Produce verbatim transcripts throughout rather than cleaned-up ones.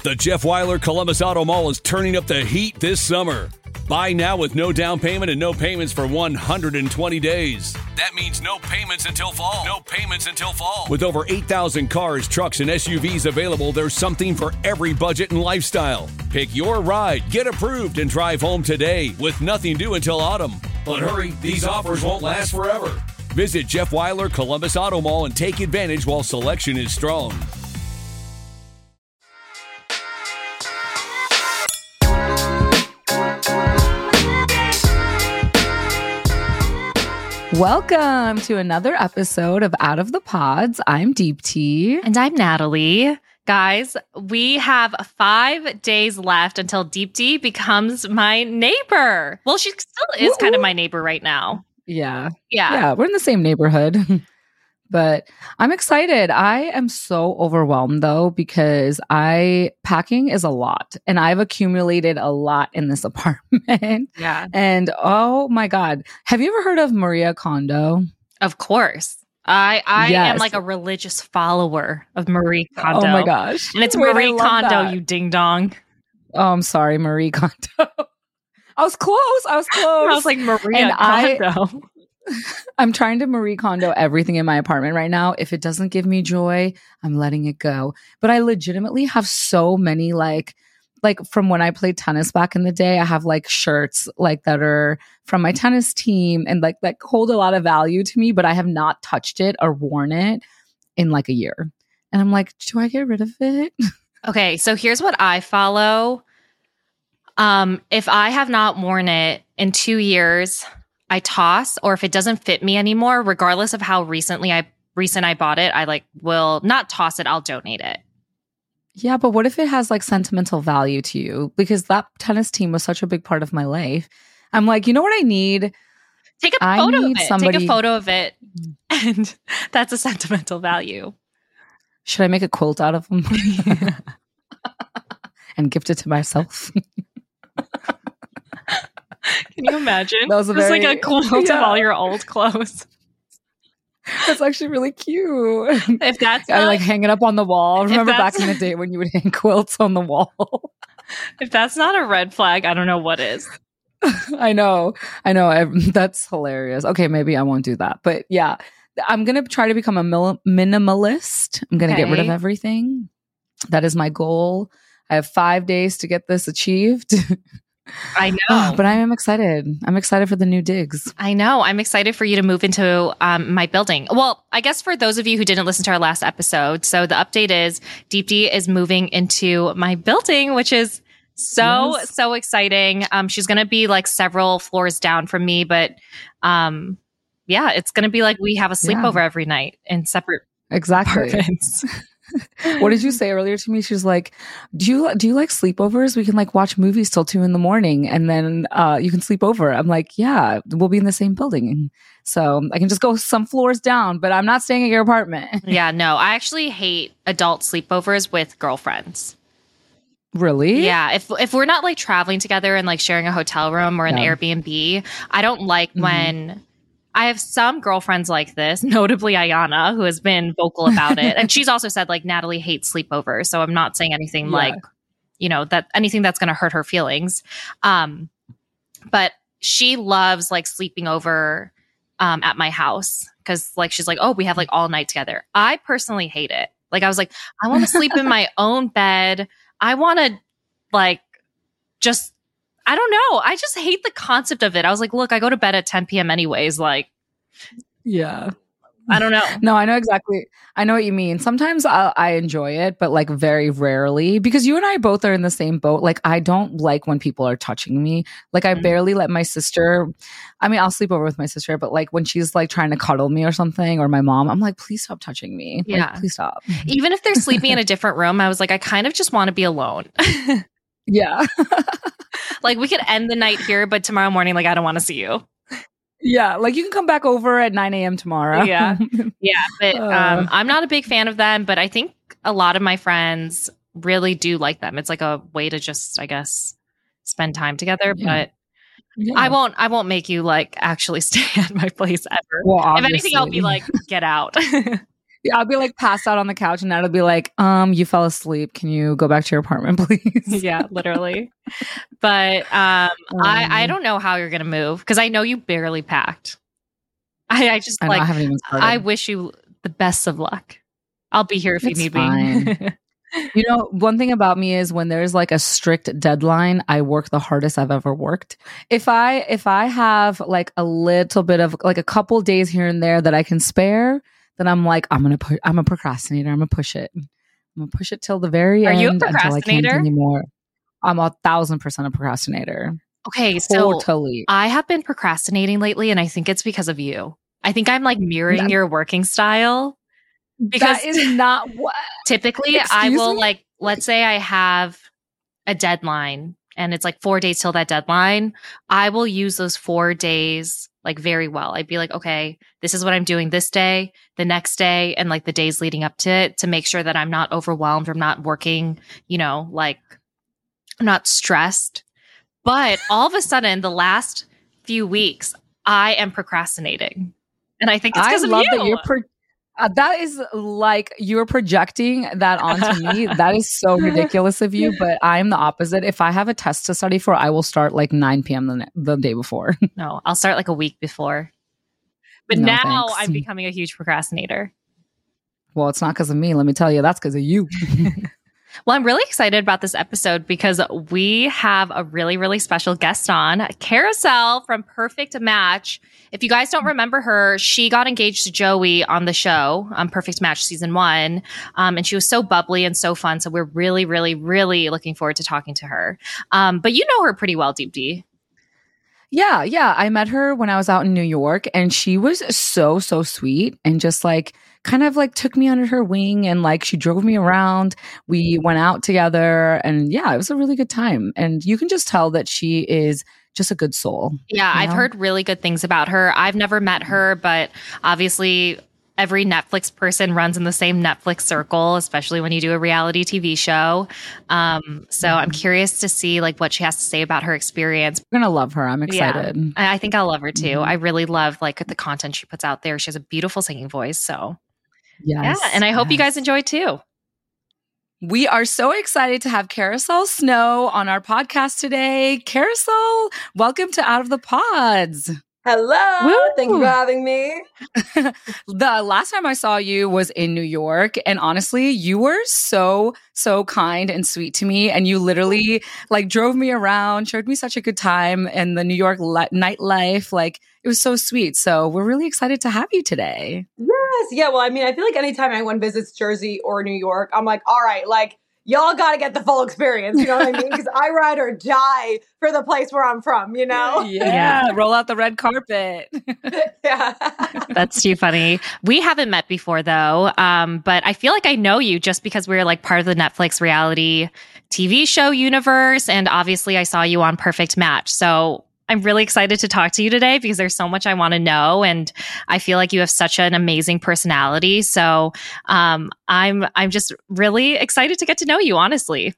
The Jeff Weiler Columbus Auto Mall is turning up the heat this summer. Buy now with no down payment and no payments for one hundred twenty days. That means no payments until fall. No payments until fall. With over eight thousand cars, trucks, and S U Vs available, there's something for every budget and lifestyle. Pick your ride, get approved, and drive home today with nothing due until autumn. But hurry, these offers won't last forever. Visit Jeff Weiler Columbus Auto Mall and take advantage while selection is strong. Welcome to another episode of Out of the Pods. I'm Deepti. And I'm Natalie. Guys, we have five days left until Deepti becomes my neighbor. Well, she still is Woo-hoo. kind of my neighbor right now. Yeah. Yeah. Yeah, we're in the same neighborhood. But I'm excited. I am so overwhelmed though, because I packing is a lot and I've accumulated a lot in this apartment. Yeah. And oh my God. Have you ever heard of Marie Kondo? Of course. I I yes. am like a religious follower of Marie Kondo. Oh my gosh. And it's Wait, Marie Kondo, that. you ding dong. Oh, I'm sorry, Marie Kondo. I was close. I was close. I was like, Maria Kondo. I, I'm trying to Marie Kondo everything in my apartment right now. If it doesn't give me joy, I'm letting it go. But I legitimately have so many like, like from when I played tennis back in the day, I have like shirts like that are from my tennis team and like that hold a lot of value to me, but I have not touched it or worn it in like a year. And I'm like, do I get rid of it? Okay, so here's what I follow. Um, if I have not worn it in two years, I toss, or if it doesn't fit me anymore, regardless of how recently I recent I bought it, I like will not toss it. I'll donate it. Yeah, but what if it has like sentimental value to you? Because that tennis team was such a big part of my life. I'm like, you know what I need? Take a I photo of need it. somebody- Take a photo of it, and that's a sentimental value. Should I make a quilt out of them and gift it to myself? Can you imagine? That was a Just very, like a quilt yeah. of all your old clothes. That's actually really cute. If that's I not, like hang it up on the wall. Remember back that's- in the day when you would hang quilts on the wall? if that's not a red flag, I don't know what is. I know. I know. I, that's hilarious. Okay, maybe I won't do that. But yeah, I'm going to try to become a mil- minimalist. I'm going to Okay. get rid of everything. That is my goal. I have five days to get this achieved. I know. But I am excited. I'm excited for the new digs. I know. I'm excited for you to move into um, my building. Well, I guess for those of you who didn't listen to our last episode, so the update is Deepti is moving into my building, which is so, Yes. so exciting. Um, she's going to be like several floors down from me, but um, yeah, it's going to be like we have a sleepover Yeah. every night in separate Exactly. apartments. What did you say earlier to me? She was like, "Do you do you like sleepovers? We can like watch movies till two in the morning, and then uh, you can sleep over." I'm like, "Yeah, we'll be in the same building, so I can just go some floors down, but I'm not staying at your apartment." Yeah, no, I actually hate adult sleepovers with girlfriends. Really? Yeah, if if we're not like traveling together and like sharing a hotel room or an Yeah. Airbnb, I don't like Mhm. when I have some girlfriends like this, notably Ayana, who has been vocal about it. And she's also said like Natalie hates sleepovers. So I'm not saying anything Yeah. like, you know, that anything that's going to hurt her feelings. Um, but she loves like sleeping over um, at my house because like she's like, oh, we have like all night together. I personally hate it. Like I was like, I want to sleep in my own bed. I want to like just I don't know. I just hate the concept of it. I was like, look, I go to bed at ten p.m. anyways. Like, Yeah. I don't know. No, I know exactly. I know what you mean. Sometimes I, I enjoy it, but like very rarely because you and I both are in the same boat. Like I don't like when people are touching me. Like I Mhm. barely let my sister, I mean, I'll sleep over with my sister, but like when she's like trying to cuddle me or something or my mom, I'm like, please stop touching me. Like, Yeah. please stop. Even if they're sleeping in a different room, I was like, I kind of just want to be alone. Yeah. Like we could end the night here, but tomorrow morning, like I don't want to see you. Yeah. Like you can come back over at nine a.m. tomorrow. Yeah. Yeah. But Uh. um, I'm not a big fan of them, but I think a lot of my friends really do like them. It's like a way to just, I guess, spend time together. Yeah. But Yeah. I won't, I won't make you like actually stay at my place ever. Well, If anything, I'll be obviously. like, get out. Yeah, I'll be like passed out on the couch and Natalie will be like, um, you fell asleep. Can you go back to your apartment, please? Yeah, literally. But um, um I, I don't know how you're going to move because I know you barely packed. I, I just I, know, like, I haven't even started. I wish you the best of luck. I'll be here if It's you need fine. me. You know, one thing about me is when there's like a strict deadline, I work the hardest I've ever worked. If I if I have like a little bit of like a couple days here and there that I can spare, then I'm like, I'm gonna put I'm a procrastinator. I'm gonna push it. I'm gonna push it till the very Are end you a until I can't procrastinator? anymore. I'm a thousand percent a procrastinator. Okay, so Totally. I have been procrastinating lately, and I think it's because of you. I think I'm like mirroring That- your working style. Because that is not what typically I Excuse will me? like, let's say I have a deadline and it's like four days till that deadline. I will use those four days like very well. I'd be like, okay, this is what I'm doing this day, the next day, and like the days leading up to it to make sure that I'm not overwhelmed. I'm not working, you know, like I'm not stressed. But all of a sudden, the last few weeks, I am procrastinating. And I think it's I because of love you. that you're pro- uh, that is like you're projecting that onto me. That is so ridiculous of you, but I'm the opposite. If I have a test to study for, I will start like nine p.m. the, ne- the day before. No, I'll start like a week before. But No, now thanks. I'm becoming a huge procrastinator. Well, it's not because of me. Let me tell you, that's because of you. Well, I'm really excited about this episode because we have a really, really special guest on, Carousel from Perfect Match. If you guys don't remember her, she got engaged to Joey on the show, um, Perfect Match season one. Um, and she was so bubbly and so fun. So we're really, really, really looking forward to talking to her. Um, but you know her pretty well, Deep D. Yeah, yeah. I met her when I was out in New York and she was so, so sweet and just like kind of like took me under her wing and like she drove me around. We went out together and yeah, it was a really good time. And you can just tell that she is just a good soul. Yeah, you I've know? heard really good things about her. I've never met her, but obviously every Netflix person runs in the same Netflix circle, especially when you do a reality T V show. Um, so I'm curious to see like what she has to say about her experience. We're going to love her. I'm excited. Yeah, I I think I'll love her too. Mhm. I really love like the content she puts out there. She has a beautiful singing voice. So Yes, yeah, and I hope you guys yes. enjoy too. We are so excited to have Carousel Snow on our podcast today. Carousel, welcome to Out of the Pods. Hello. Woo! Thank you for having me. The last time I saw you was in New York. And honestly, you were so, so kind and sweet to me. And you literally like drove me around, showed me such a good time in the New York li- nightlife. Like it was so sweet. So we're really excited to have you today. Yes. Yeah. Well, I mean, I feel like anytime anyone visits Jersey or New York, I'm like, all right, like, y'all got to get the full experience. You know what I mean? Because I ride or die for the place where I'm from, you know? Yeah. Roll out the red carpet. Yeah. That's too funny. We haven't met before though. Um, but I feel like I know you just because we're like part of the Netflix reality T V show universe. And obviously I saw you on Perfect Match. So I'm really excited to talk to you today because there's so much I want to know. And I feel like you have such an amazing personality. So um, I'm I'm just really excited to get to know you, honestly.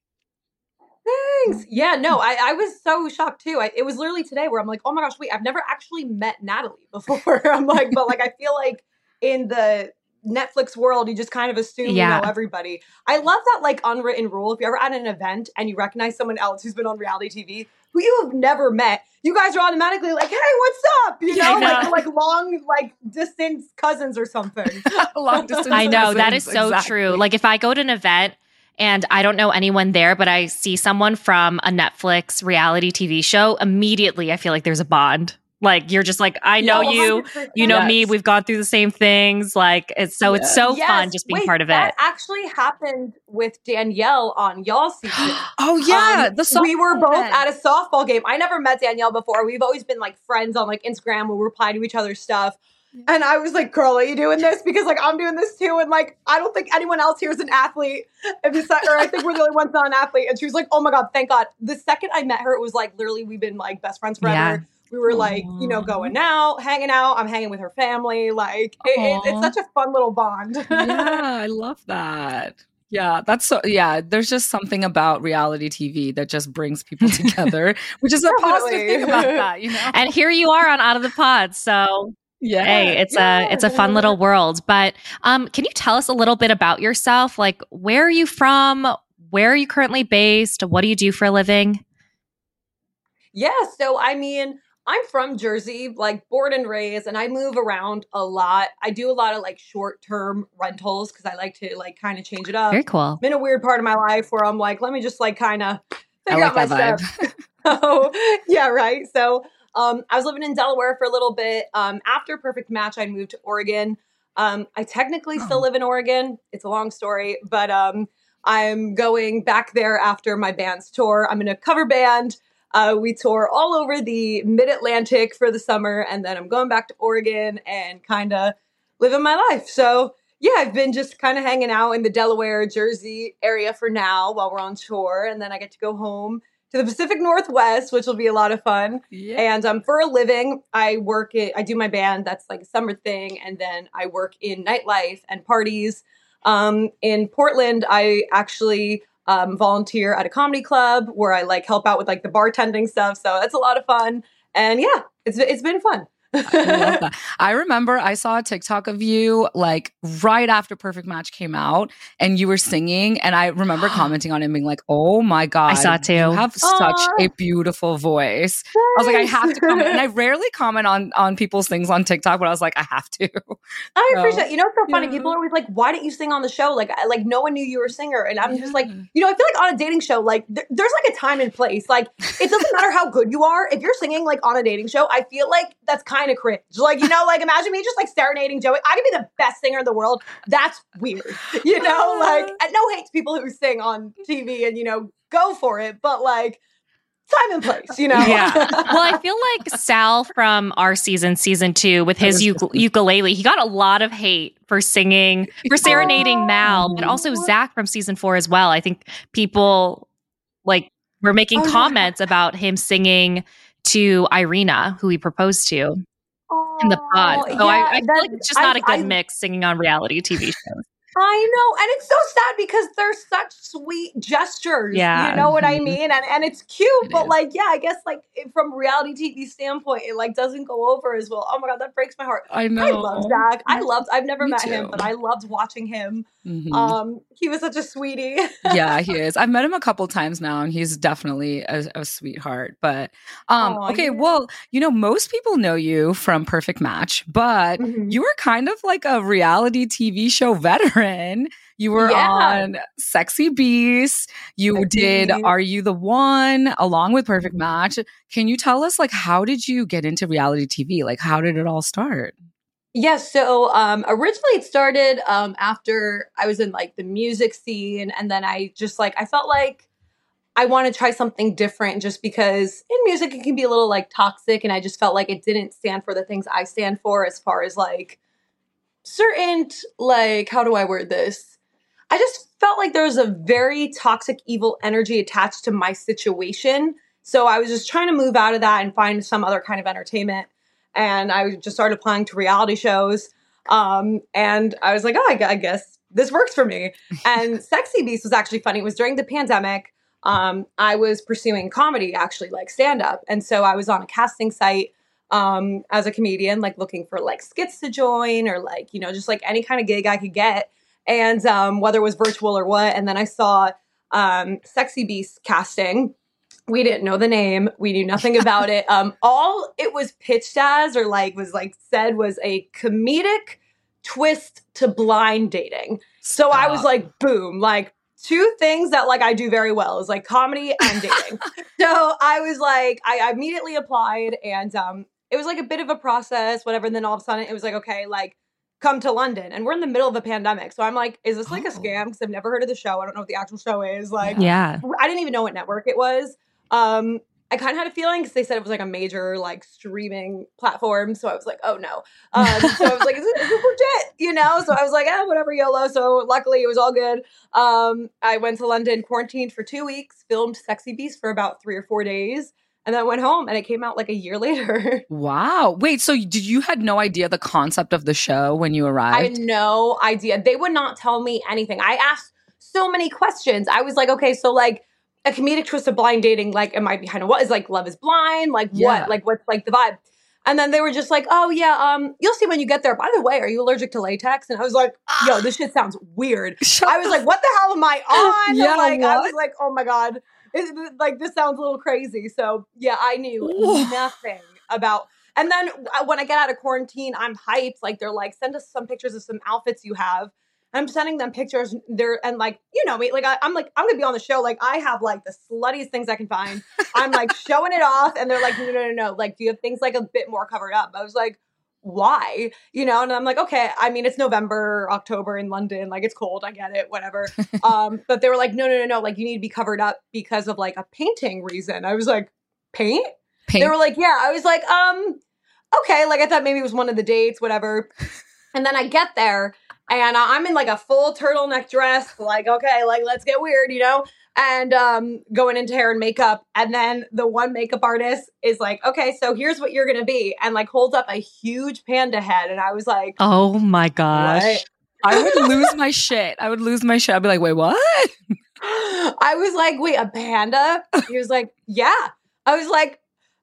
Thanks. Yeah, no, I, I was so shocked too. I, it was literally today where I'm like, oh my gosh, wait, I've never actually met Natalie before. I'm like, but like, I feel like in the Netflix world, you just kind of assume Yeah. you know everybody. I love that like unwritten rule. If you're ever at an event and you recognize someone else who's been on reality T V who you have never met, you guys are automatically like, hey, what's up? You know, I know. like like long, like distant cousins or something. Long distance. I know that is cousins, so exactly. true. Like if I go to an event and I don't know anyone there, but I see someone from a Netflix reality T V show, immediately I feel like there's a bond. Like you're just like, I know No, you, one hundred percent. you know Yes. me, we've gone through the same things. Like it's so it's so Yes. fun just being Wait, part of that it. actually happened with Danielle on y'all's season. Oh yeah, Um, the we were softball both event. at a softball game. I never met Danielle before. We've always been like friends on like Instagram where we reply to each other's stuff. And I was like, girl, are you doing this? Because like I'm doing this too. And like I don't think anyone else here is an athlete. And besides, or I think we're the only ones not an athlete. And she was like, oh my God, thank God. The second I met her, it was like literally we've been like best friends forever. Yeah. We were like, you know, going out, hanging out. I'm hanging with her family. Like it, it, it's Aw. such a fun little bond. Yeah, I love that. Yeah, that's so, yeah, there's just something about reality T V that just brings people together, which is a positive Definitely. thing about that, you know? And here you are on Out of the Pod. So Yeah. Hey, it's Yeah. a it's a fun little world. But um, can you tell us a little bit about yourself? Like, where are you from? Where are you currently based? What do you do for a living? Yeah, so I mean, I'm from Jersey, like born and raised, and I move around a lot. I do a lot of like short-term rentals because I like to like kind of change it up. Very cool. I'm in a weird part of my life where I'm like, let me just like kind of I figure like out my that stuff. vibe. Oh, yeah, right. So um, I was living in Delaware for a little bit. Um, after Perfect Match, I moved to Oregon. Um, I technically still Oh. live in Oregon. It's a long story, but um, I'm going back there after my band's tour. I'm in a cover band. Uh, we tour all over the mid-Atlantic for the summer, and then I'm going back to Oregon and kind of living my life. So yeah, I've been just kind of hanging out in the Delaware, Jersey area for now while we're on tour, and then I get to go home to the Pacific Northwest, which will be a lot of fun. Yeah. And um, for a living, I work it. I do my band. That's like a summer thing, and then I work in nightlife and parties. Um, in Portland, I actually um, volunteer at a comedy club where I like help out with like the bartending stuff. So it's a lot of fun, and yeah, it's it's been fun. I love that. I remember I saw a TikTok of you like right after Perfect Match came out and you were singing. And I remember commenting on it and being like, oh my God. I saw it too. You have such Aw. a beautiful voice. I was like, I have to comment. And I rarely comment on, on people's things on TikTok, but I was like, I have to. I So, appreciate. You know, it's so funny. yeah. People are always like, "Why didn't you sing on the show?" Like, I, like no one knew you were a singer, and I'm just like, Yeah. you know, I feel like on a dating show, like th- there's like a time and place. Like, it doesn't matter how good you are. If you're singing like on a dating show, I feel like that's kind of cringe. Like, you know, like imagine me just like serenading Joey. I could be the best singer in the world. That's weird. You know, like, and no hate to people who sing on T V and you know go for it, but like time and place. You know, Yeah. Well, I feel like Sal from our season, season two, with his uk- ukulele, he got a lot of hate for singing, for serenading Mal, but also Zach from season four as well. I think people like were making Oh, yeah. comments about him singing to Irina, who he proposed to in the pod. So Oh, I, yeah, I feel that- like it's just not I- a good I- mix singing on reality T V shows. I know, and it's so sad because they're such sweet gestures. Yeah. You know what I Mhm. mean? And and it's cute, It but is. like, yeah, I guess like it- from a reality T V standpoint, it like doesn't go over as well. Oh my god, that breaks my heart. I know. I love Zach. I loved. I've never Me met him, too. but I loved watching him. Mhm. Um, he was such a sweetie. Yeah, he is. I've met him a couple times now, and he's definitely a, a sweetheart. But um, Aw, okay, yeah. well, you know, most people know you from Perfect Match, but Mhm. you were kind of like a reality T V show veteran. You were Yeah. on Sexy Beast. You Sexy did Beast. Are You the One along with Perfect Match. Can you tell us like how did you get into reality T V? Like how did it all start? Yes. So um, originally it started um, after I was in like the music scene. And then I just like, I felt like I want to try something different just because in music it can be a little like toxic. And I just felt like it didn't stand for the things I stand for as far as like certain, like, how do I word this? I just felt like there was a very toxic, evil energy attached to my situation. So I was just trying to move out of that and find some other kind of entertainment. And I just started applying to reality shows. Um, and I was like, oh, I, gu- I guess this works for me. And Sexy Beast was actually funny. It was during the pandemic. Um, I was pursuing comedy, actually, like stand-up. And so I was on a casting site um, as a comedian, like looking for like skits to join or like, you know, just like any kind of gig I could get. And um, whether it was virtual or what. And then I saw um, Sexy Beast casting. We didn't know the name. We knew nothing about it. Um, all it was pitched as, or like was like said, was a comedic twist to blind dating. So I was Stop. like, boom, like two things that like I do very well is like comedy and dating. So I was like, I, I immediately applied, and um, it was like a bit of a process, whatever. And then all of a sudden, it was like, okay, like come to London, and we're in the middle of a pandemic. So I'm like, is this like a Oh. scam? Because I've never heard of the show. I don't know what the actual show is. Like, Yeah. I didn't even know what network it was. Um, I kind of had a feeling because they said it was like a major like streaming platform. So I was like, oh no. Um, so I was like, is this, is this legit? You know? So I was like, eh, whatever, YOLO. So luckily it was all good. Um, I went to London, quarantined for two weeks, filmed Sexy Beast for about three or four days, and then went home, and it came out like a year later. Wow. Wait, so did you had no idea the concept of the show when you I arrived? had no idea. They would not tell me anything. I asked so many questions. I was like, okay, so like a comedic twist of blind dating, like am I behind what is like Love is Blind? Like Yeah. what? Like what's like the vibe? And then they were just like, oh yeah, um, you'll see when you get there. By the way, are you allergic to latex? And I was like, yo, this shit sounds weird. I was like, what the hell am I on? Yeah, like, what? I was like, oh my God. It, it- like, this sounds a little crazy. So yeah, I knew nothing about. And then uh, when I get out of quarantine, I'm hyped. Like, they're like, send us some pictures of some outfits you have. I'm sending them pictures. They're and like, you know me, like I, I'm like, I'm gonna be on the show. Like, I have like the sluttiest things I can find. I'm like showing it off, and they're like, no, no, no, no. Like, do you have things like a bit more covered up? I was like, why? You know, and I'm like, okay. I mean, it's November, October in London. Like, it's cold. I get it. Whatever. um, but they were like, no, no, no, no. Like, you need to be covered up because of like a painting reason. I was like, paint? Paint. They were like, yeah. I was like, um, okay. Like, I thought maybe it was one of the dates, whatever. And then I get there. And I'm in like a full turtleneck dress, like, okay, like, let's get weird, you know? And um, going into hair and makeup. And then the one makeup artist is like, okay, so here's what you're going to be. And like holds up a huge panda head. And I was like, Oh my gosh. what? I would lose my shit. I would lose my shit. I'd be like, wait, what? I was like, wait, a panda? He was like, yeah. I was like,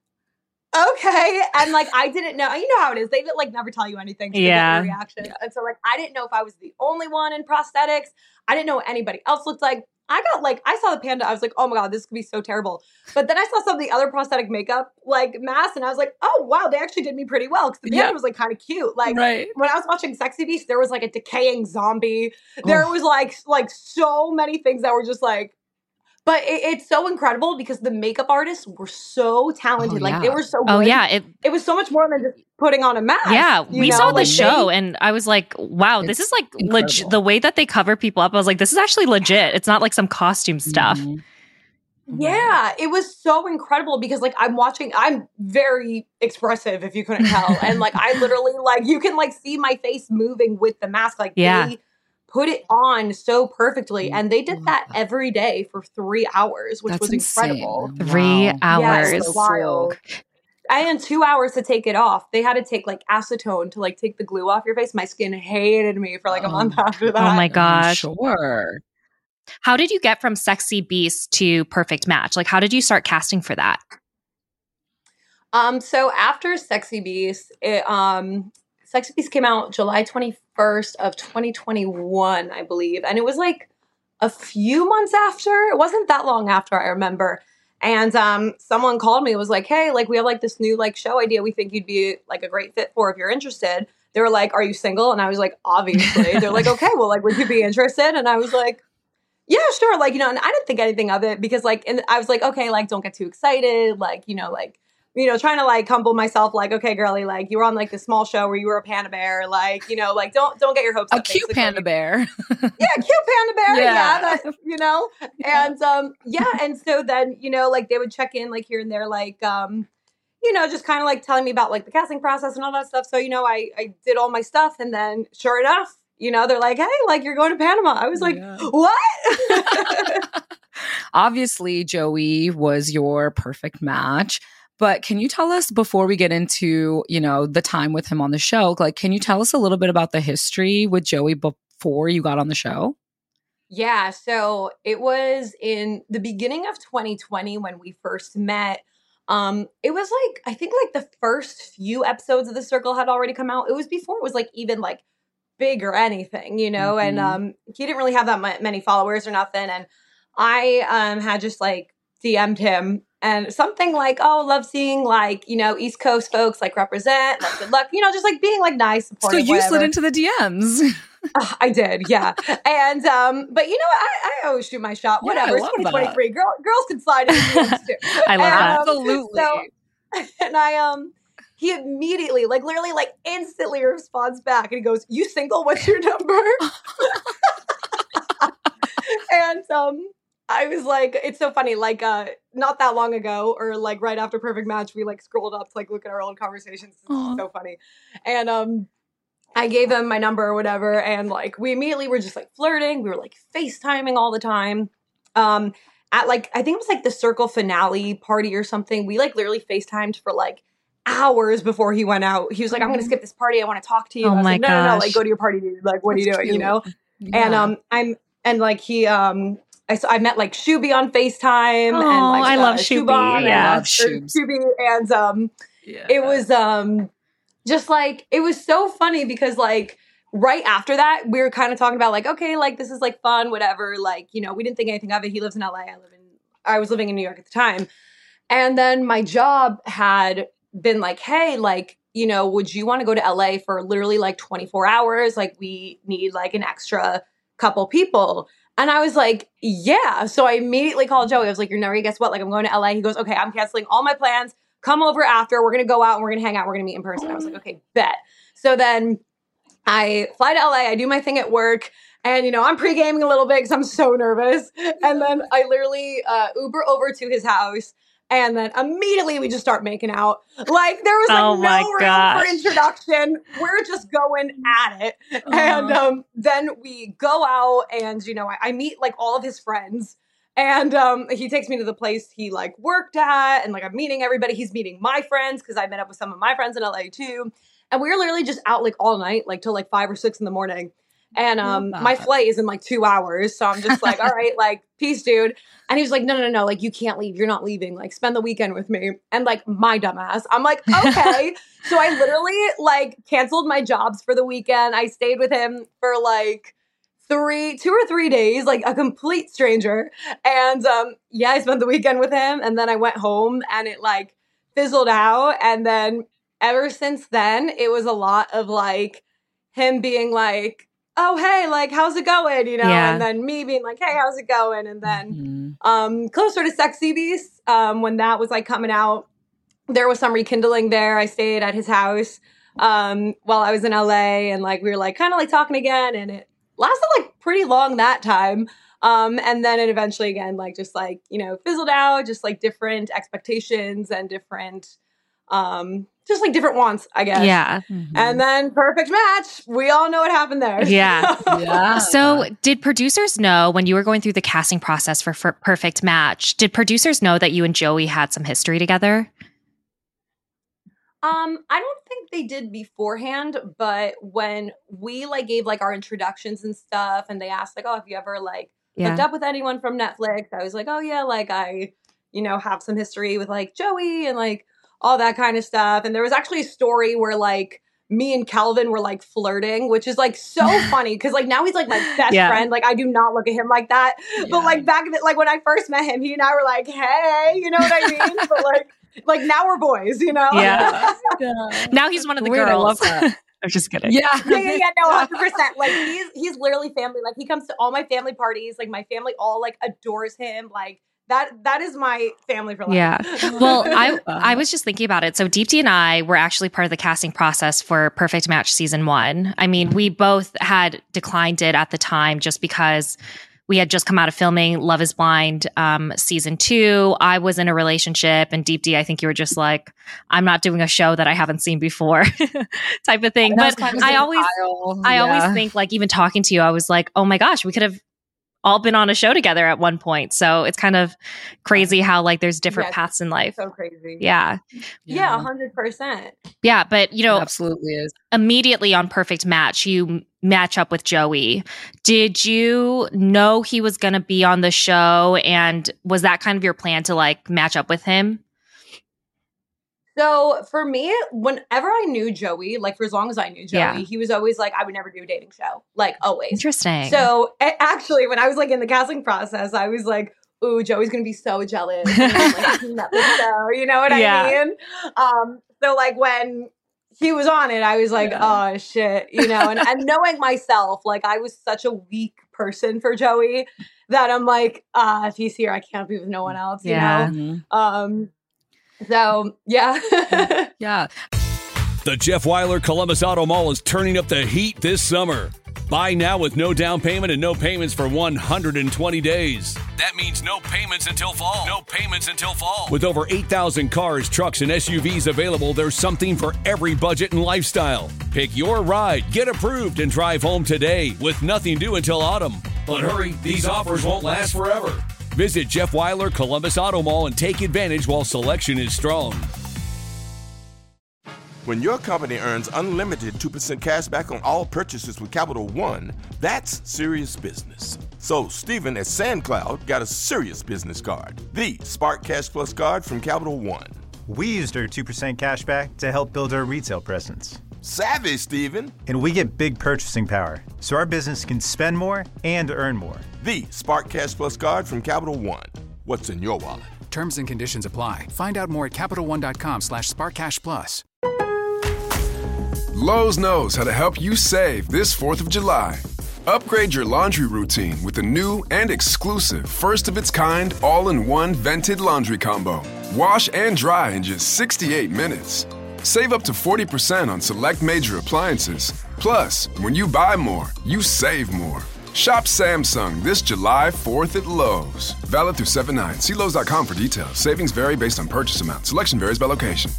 okay. And like, I didn't know, you know how it is. They like never tell you anything. So they get Yeah. your reaction. And so like, I didn't know if I was the only one in prosthetics. I didn't know what anybody else looked like. I got like, I saw the panda. I was like, oh my God, this could be so terrible. But then I saw some of the other prosthetic makeup like masks, and I was like, oh wow, they actually did me pretty well. Because the panda Yeah. was like kind of cute. Like Right. when I was watching Sexy Beast, there was like a decaying zombie. There was like, like so many things that were just like, but it, it's so incredible because the makeup artists were so talented. Oh, like yeah. they were so good. Oh yeah, it It was so much more than just putting on a mask. yeah, you we know? saw the Like, show they- and I was like, wow, this It's is like incredible. legit. The way that they cover people up, I was like, this is actually legit. It's not like some costume stuff. Mhm. Yeah, it was so incredible because like I'm watching, I'm very expressive if you couldn't tell. And like I literally like you can like see my face moving with the mask. Like Yeah. they put it on so perfectly. And they did Love that that. every day for three hours, which That's was insane. incredible. Three Wow. hours. Yes, wild. And in two hours to take it off, they had to take like acetone to like take the glue off your face. My skin hated me for like a Oh. month after that. Oh my I'm gosh. Sure. How did you get from Sexy Beast to Perfect Match? Like, how did you start casting for that? Um, so after Sexy Beast, it, um, Sexy Beast came out July twenty-first of twenty twenty-one, I believe. And it was like a few months after. It wasn't that long after, I remember. And um, someone called me and was like, hey, like we have like this new like show idea we think you'd be like a great fit for if you're interested. They were like, are you single? And I was like, obviously. They're like, okay, well, like, would you be interested? And I was like, yeah, sure. Like, you know, and I didn't think anything of it because like, and I was like, okay, like, don't get too excited. Like, you know, like, you know, trying to like humble myself, like, okay, girly, like you were on like this small show where you were a panda bear, like, you know, like don't don't get your hopes A up. cute basically. panda bear. Yeah, cute panda bear. Yeah. Yeah, that, you know, and um, yeah, and so then you know, like they would check in like here and there, like um, you know, just kind of like telling me about like the casting process and all that stuff. So you know, I I did all my stuff, and then sure enough, you know, they're like, hey, like you're going to Panama. I was like, Yeah. what? Obviously, Joey was your perfect match. But can you tell us before we get into, you know, the time with him on the show, like, can you tell us a little bit about the history with Joey before you got on the show? Yeah, so it was in the beginning of twenty twenty when we first met. Um, it was like, I think like the first few episodes of The Circle had already come out. It was before it was like even like big or anything, you know, and Mhm. um, he didn't really have that m- many followers or nothing. And I um had just like D M'd him and something like, oh, love seeing like, you know, East Coast folks like represent, like good luck, you know, just like being like nice, So supportive, you slid whatever. into the D Ms. Uh, I did, yeah. And um, but you know what? I, I always shoot my shot. Yeah, I Whatever. It's love twenty that. twenty-three. Girl, girls can slide in the D Ms too. I love And, that. um, Absolutely. So, and I um, he immediately, like literally, like instantly responds back, and he goes, "You single? What's your number?" And um, I was like, it's so funny. Like, uh, not that long ago, or like right after Perfect Match, we like scrolled up to like look at our old conversations. It's Aw. so funny. And um, I gave him my number or whatever, and like we immediately were just like flirting. We were like FaceTiming all the time. Um, at like I think it was like the Circle finale party or something. We like literally FaceTimed for like hours before he went out. He was like, "I'm gonna skip this party. I want to talk to you." Oh I was my like, "No, no, no! gosh. Like, go to your party, dude. Like, what are you That's doing? You cute. know?" And Yeah. um, I'm and like he um. I, so I met like Shuby on FaceTime and Aw, like I uh, love Shuby. Shubon and, Yeah. uh, Love or Shubes. Shuby and um Yeah. it was um just like, it was so funny because like right after that, we were kind of talking about like, okay, like this is like fun, whatever. Like, you know, we didn't think anything of it. He lives in L A. I live in, I was living in New York at the time. And then my job had been like, hey, like, you know, would you want to go to L A for literally like twenty-four hours? Like we need like an extra couple people. And I was like, yeah. So I immediately called Joey. I was like, you're never, guess what? Like I'm going to L A. He goes, okay, I'm canceling all my plans. Come over after. We're going to go out and we're going to hang out. We're going to meet in person. I was like, okay, bet. So then I fly to L A. I do my thing at work. And, you know, I'm pre-gaming a little bit because I'm so nervous. And then I literally uh, Uber over to his house. And then immediately we just start making out. Like there was like Oh my no room gosh. for introduction. We're just going at it. Uh-huh. And um, then we go out and, you know, I, I meet like all of his friends. And um, he takes me to the place he like worked at. And like I'm meeting everybody. He's meeting my friends because I met up with some of my friends in L A too. And we were literally just out like all night, like till like five or six in the morning. And um, Love my that. flight is in like two hours. So I'm just like, all right, like, peace, dude. And he was like, no, no, no, no, like, you can't leave. You're not leaving. Like, spend the weekend with me. And like, my dumbass. I'm like, okay. So I literally like canceled my jobs for the weekend. I stayed with him for like three, two or three days, like a complete stranger. And um, yeah, I spent the weekend with him. And then I went home and it like fizzled out. And then ever since then, it was a lot of like him being like, oh, hey, like, how's it going? You know, Yeah. and then me being like, hey, how's it going? And then Mhm. um, closer to Sexy Beast, um, when that was like coming out, there was some rekindling there. I stayed at his house um, while I was in L A and like we were like kind of like talking again, and it lasted like pretty long that time. Um, and then it eventually again like just like, you know, fizzled out, just like different expectations and different um just like different wants, I guess. Yeah. Mhm. And then perfect match. We all know what happened there. Yeah. yeah. So, did producers know when you were going through the casting process for, for Perfect Match? Did producers know that you and Joey had some history together? Um, I don't think they did beforehand, but when we like gave like our introductions and stuff, and they asked like, "Oh, have you ever like hooked Yeah. up with anyone from Netflix?" I was like, "Oh yeah, like I, you know, have some history with like Joey and like all that kind of stuff." And there was actually a story where like me and Calvin were like flirting, which is like so funny because like now he's like my best Yeah. friend. Like I do not look at him like that, Yeah. but like back in the, like when I first met him, he and I were like, "Hey," you know what I mean? But like. Like now we're boys, you know? Yeah. Yeah. Now he's one of the Weird, I love girls. that. I'm just kidding. Yeah. yeah, yeah, yeah, no, one hundred percent. Like he's he's literally family. Like he comes to all my family parties. Like my family all like adores him. Like that that is my family for life. Yeah. Well, I love that. I was just thinking about it. So Deepti and I were actually part of the casting process for Perfect Match season one. I mean, we both had declined it at the time just because we had just come out of filming Love is Blind um, season two. I was in a relationship, and Deepti, I think you were just like, I'm not doing a show that I haven't seen before type of thing. And was But kind of I in always aisle. I Yeah. always think, like, even talking to you, I was like, oh my gosh, we could have all been on a show together at one point. So it's kind of crazy how like there's different Yes. paths in life. So crazy. Yeah. Yeah, a hundred percent. Yeah. But, you know, It absolutely is. immediately on Perfect Match, you m- match up with Joey. Did you know he was going to be on the show? And was that kind of your plan to like match up with him? So for me, whenever I knew Joey, like for as long as I knew Joey, Yeah. he was always like, I would never do a dating show. Like always. Interesting. So a- actually, when I was like in the casting process, I was like, "Ooh, Joey's gonna be so jealous." And I'm, like, Netflix show, you know what Yeah. I mean? Um, so like when he was on it, I was like, Yeah. "Oh shit," you know. And, and knowing myself, like I was such a weak person for Joey that I'm like, uh, if he's here, I can't be with no one else, you Yeah. know. Mhm. Um, so yeah. Yeah. The Jeff Weiler Columbus Auto Mall is turning up the heat this summer. Buy now with no down payment and no payments for one hundred twenty days. That means no payments until fall. No payments until fall. With over eight thousand cars, trucks, and S U Vs available, there's something for every budget and lifestyle. Pick your ride, get approved, and drive home today with nothing due until autumn. But hurry, these offers won't last forever. Visit Jeff Weiler Columbus Auto Mall and take advantage while selection is strong. When your company earns unlimited two percent cash back on all purchases with Capital One, that's serious business. So Stephen at SandCloud got a serious business card, the Spark Cash Plus card from Capital One. We used our two percent cash back to help build our retail presence. Savvy, Steven. And we get big purchasing power, so our business can spend more and earn more. The Spark Cash Plus card from Capital One. What's in your wallet? Terms and conditions apply. Find out more at CapitalOne.com slash SparkCashPlus. Lowe's knows how to help you save this fourth of July. Upgrade your laundry routine with the new and exclusive first-of-its-kind all-in-one vented laundry combo. Wash and dry in just sixty-eight minutes. Save up to forty percent on select major appliances. Plus, when you buy more, you save more. Shop Samsung this July fourth at Lowe's. Valid through seven nine. See Lowe's dot com for details. Savings vary based on purchase amount. Selection varies by location.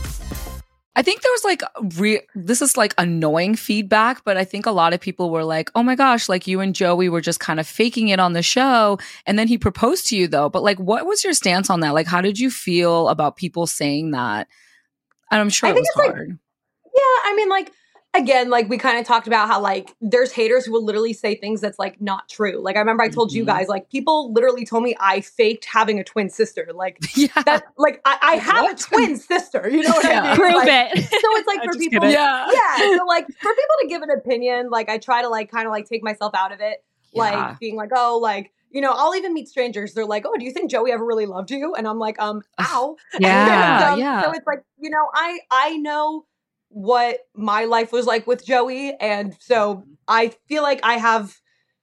I think there was like, re- this is like annoying feedback, but I think a lot of people were like, oh my gosh, like you and Joey were just kind of faking it on the show. And then he proposed to you though. But like, what was your stance on that? Like, how did you feel about people saying that? And I'm sure I it think was it's hard. Like, yeah, I mean, like, again, like we kind of talked about how like there's haters who will literally say things that's like not true. Like I remember I told mm-hmm. you guys, like people literally told me I faked having a twin sister. Like yeah. that, like I, I have what? a twin sister. You know what yeah. I mean? Prove like, it. So it's like for people, yeah, yeah. So like for people to give an opinion, like I try to like kind of like take myself out of it, yeah. like being like, oh, like. You know, I'll even meet strangers. They're like, oh, do you think Joey ever really loved you? And I'm like, um, ow. Yeah, and, um, yeah. So it's like, you know, I I know what my life was like with Joey. And so I feel like I have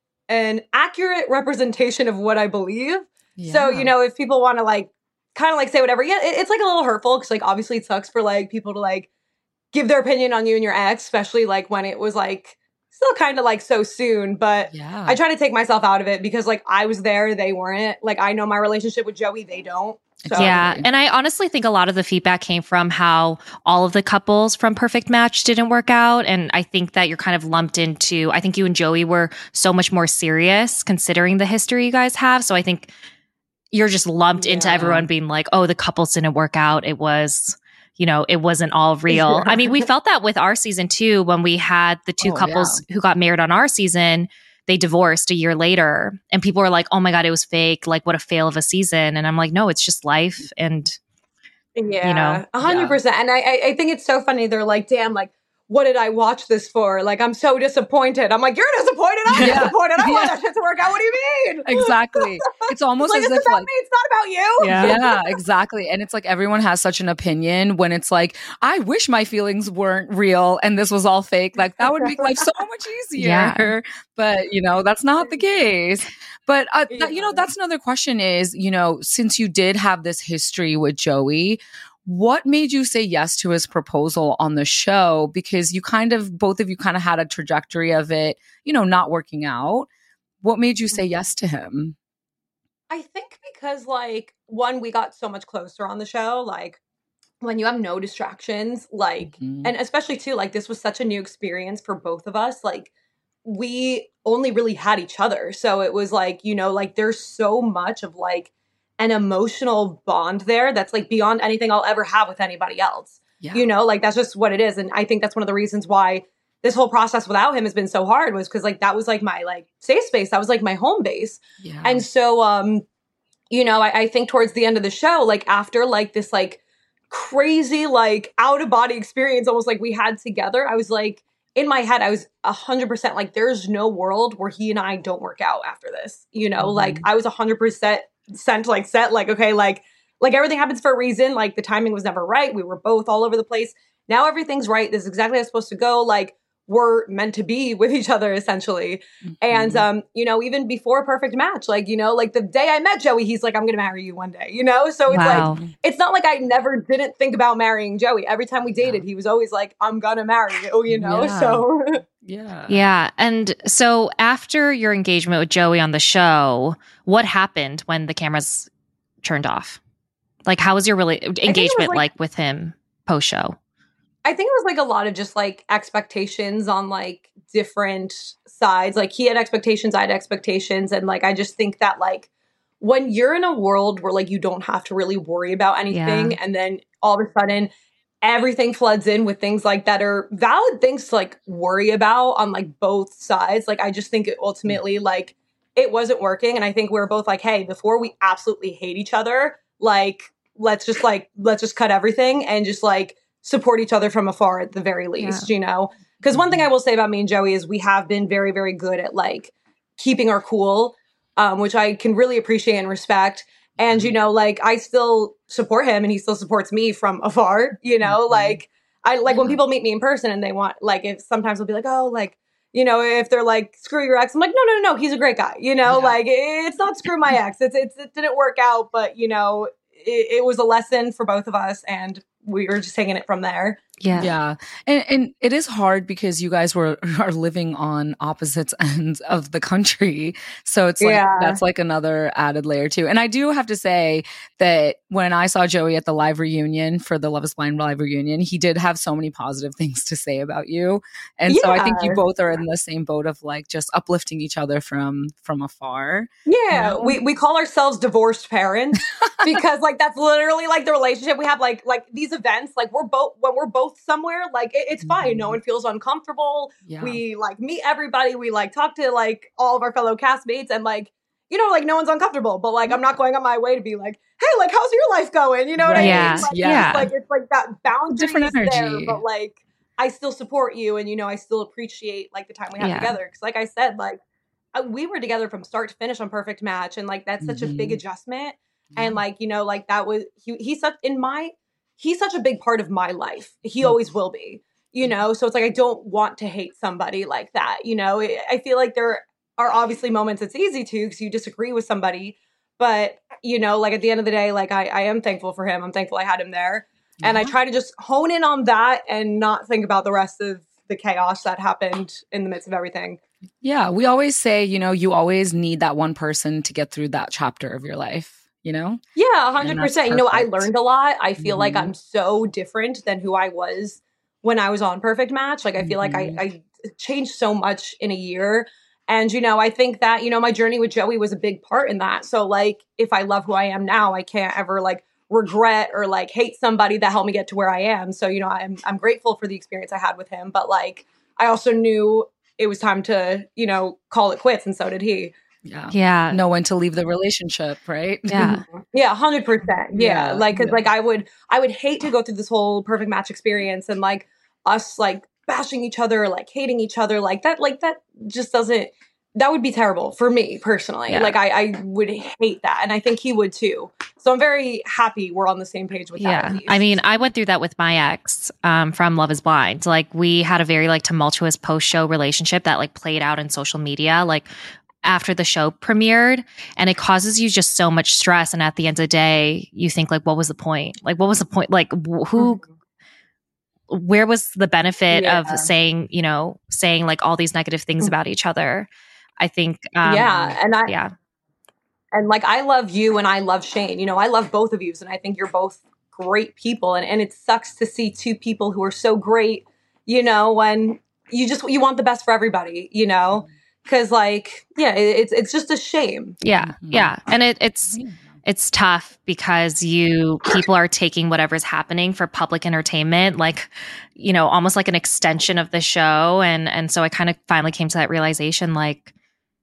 an accurate representation of what I believe. Yeah. So, you know, if people want to like kind of like say whatever, yeah, it, it's like a little hurtful because like obviously it sucks for like people to like give their opinion on you and your ex, especially like when it was like still kind of like so soon, but yeah. I try to take myself out of it because like I was there, they weren't. Like I know my relationship with Joey, they don't. So. Yeah. And I honestly think a lot of the feedback came from how all of the couples from Perfect Match didn't work out. And I think that you're kind of lumped into, I think you and Joey were so much more serious considering the history you guys have. So I think you're just lumped yeah. into everyone being like, oh, the couples didn't work out. It was, you know, it wasn't all real. I mean, we felt that with our season too, when we had the two oh, couples yeah. who got married on our season. They divorced a year later and people were like, oh my God, it was fake. Like what a fail of a season. And I'm like, no, it's just life. And, yeah, you know, a hundred percent. And I, I think it's so funny. They're like, damn, like, what did I watch this for? Like, I'm so disappointed. I'm like, you're disappointed. I'm yeah. disappointed. I yeah. want that shit to work out. What do you mean? Exactly. It's almost like, as it's if about like, me. It's not about you. Yeah. yeah, exactly. And it's like everyone has such an opinion when it's like, I wish my feelings weren't real and this was all fake. Like that would make life so much easier. Yeah. But, you know, that's not the case. But, uh, yeah. that, you know, that's another question is, you know, since you did have this history with Joey, what made you say yes to his proposal on the show? Because you kind of, both of you kind of had a trajectory of it, you know, not working out. What made you say yes to him? I think because like, one, we got so much closer on the show. Like when you have no distractions, like, mm-hmm. and especially too, like this was such a new experience for both of us. Like we only really had each other. So it was like, you know, like there's so much of like, an emotional bond there that's like beyond anything I'll ever have with anybody else. Yeah. You know, like that's just what it is. And I think that's one of the reasons why this whole process without him has been so hard was because like that was like my like safe space. That was like my home base. Yeah. And so, um, you know, I, I think towards the end of the show, like after like this like crazy like out of body experience, almost like we had together, I was like, in my head, I was a hundred percent like, there's no world where he and I don't work out after this. You know, mm-hmm. like I was a hundred percent sent like set like okay like like everything happens for a reason. Like the timing was never right. We were both all over the place. Now everything's right. This is exactly how it's supposed to go. Like we're meant to be with each other essentially. Mm-hmm. And um you know, even before Perfect Match, like you know, like the day I met Joey, he's like, I'm gonna marry you one day, you know. So it's wow. like it's not like I never didn't think about marrying Joey. Every time we dated, he was always like, I'm gonna marry you, you know. Yeah. So yeah. Yeah. And so after your engagement with Joey on the show, what happened when the cameras turned off? Like, how was your really engagement like, like with him post show? I think it was like a lot of just like expectations on like different sides. Like he had expectations, I had expectations. And like, I just think that like when you're in a world where like you don't have to really worry about anything, yeah. and then all of a sudden everything floods in with things like that are valid things to like worry about on like both sides. Like, I just think it ultimately like it wasn't working. And I think we were both like, hey, before we absolutely hate each other, like let's just like, let's just cut everything and just like support each other from afar at the very least, yeah. you know? Because one thing I will say about me and Joey is we have been very, very good at like keeping our cool, um, which I can really appreciate and respect. And, you know, like I still support him and he still supports me from afar, you know, mm-hmm. like I like when people meet me in person and they want like, if sometimes they'll be like, oh, like, you know, if they're like, screw your ex, I'm like, no, no, no, no, he's a great guy. You know, yeah. like it's not screw my ex. It's, it's, it didn't work out, but you know, it, it was a lesson for both of us and we were just taking it from there. Yeah. Yeah. And and it is hard because you guys were are living on opposite ends of the country. So it's like yeah. that's like another added layer too. And I do have to say that when I saw Joey at the live reunion for the Love is Blind live reunion, he did have so many positive things to say about you. And yeah. so I think you both are in the same boat of like just uplifting each other from from afar. Yeah. You know? We we call ourselves divorced parents because like that's literally like the relationship we have. Like like these events, like we're both when we're both somewhere, like it, it's fine. Mm-hmm. No one feels uncomfortable. Yeah. We like meet everybody. We like talk to like all of our fellow castmates and like, you know, like no one's uncomfortable, but like I'm not going on my way to be like, hey, like how's your life going? You know what right. I mean? Like, yeah. It's like it's like that boundary different energy. There, but like I still support you and you know I still appreciate like the time we have yeah. together. Because like I said, like I, we were together from start to finish on Perfect Match, and like that's such mm-hmm. a big adjustment. Mm-hmm. And like you know, like that was he. He's such in my. He's such a big part of my life. He always will be, you know? So it's like, I don't want to hate somebody like that. You know, I feel like there are obviously moments it's easy to, because you disagree with somebody, but you know, like at the end of the day, like I, I am thankful for him. I'm thankful I had him there. Yeah. And I try to just hone in on that and not think about the rest of the chaos that happened in the midst of everything. Yeah. We always say, you know, you always need that one person to get through that chapter of your life. You know? Yeah, one hundred percent. You know, I learned a lot. I feel mm-hmm. like I'm so different than who I was when I was on Perfect Match. Like, I feel mm-hmm. like I, I changed so much in a year. And, you know, I think that, you know, my journey with Joey was a big part in that. So, like, if I love who I am now, I can't ever, like, regret or, like, hate somebody that helped me get to where I am. So, you know, I'm I'm grateful for the experience I had with him. But, like, I also knew it was time to, you know, call it quits. And so did he. Yeah. Yeah. Know when to leave the relationship, right? Yeah. yeah. one hundred percent. Yeah. Yeah. Like, cause yeah. like I would, I would hate to go through this whole Perfect Match experience and like us like bashing each other, like hating each other like that, like that just doesn't, that would be terrible for me personally. Yeah. Like I, I would hate that. And I think he would too. So I'm very happy we're on the same page with that. Yeah. I mean, I went through that with my ex um, from Love is Blind. Like we had a very like tumultuous post-show relationship that like played out in social media. Like after the show premiered, and it causes you just so much stress. And at the end of the day, you think like, what was the point? Like, what was the point? Like who, where was the benefit yeah. of saying, you know, saying like all these negative things about each other? I think. Um, yeah. And I, yeah. And like, I love you and I love Shane, you know, I love both of you. And I think you're both great people. And, and it sucks to see two people who are so great, you know, when you just, you want the best for everybody, you know? Because, like, yeah, it, it's it's just a shame. Yeah, yeah, and it, it's it's tough because you people are taking whatever's happening for public entertainment, like, you know, almost like an extension of the show, and and so I kind of finally came to that realization, like,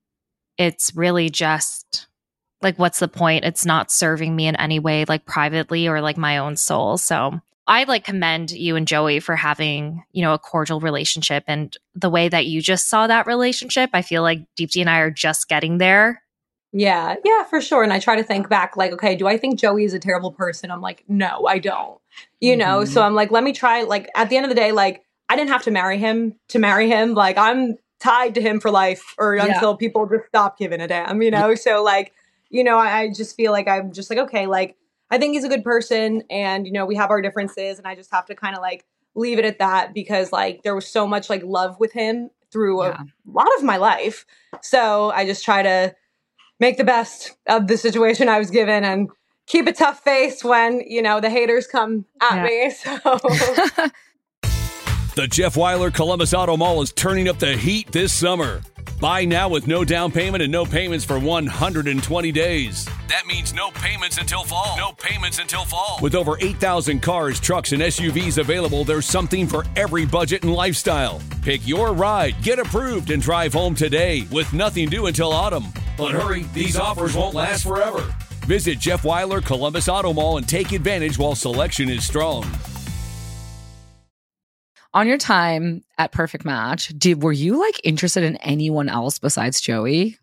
it's really just like, what's the point? It's not serving me in any way, like privately or like my own soul. So I like commend you and Joey for having, you know, a cordial relationship, and the way that you just saw that relationship. I feel like Deepti and I are just getting there. Yeah, yeah, for sure. And I try to think back, like, okay, do I think Joey is a terrible person? I'm like, no, I don't. You mm-hmm. know, so I'm like, let me try. Like, at the end of the day, like, I didn't have to marry him to marry him. Like, I'm tied to him for life, or yeah. until people just stop giving a damn. You know, so like, you know, I, I just feel like I'm just like, okay, like, I think he's a good person, and, you know, we have our differences, and I just have to kind of like leave it at that, because like there was so much like love with him through yeah. a lot of my life. So I just try to make the best of the situation I was given and keep a tough face when, you know, the haters come at yeah. me. So the Jeff Wyler Columbus Auto Mall is turning up the heat this summer. Buy now with no down payment and no payments for one hundred twenty days. That means no payments until fall. No payments until fall. With over eight thousand cars, trucks, and S U Vs available, there's something for every budget and lifestyle. Pick your ride, get approved, and drive home today with nothing due until autumn. But hurry, these offers won't last forever. Visit Jeff Weiler Columbus Auto Mall and take advantage while selection is strong. On your time at Perfect Match, did were you like interested in anyone else besides Joey?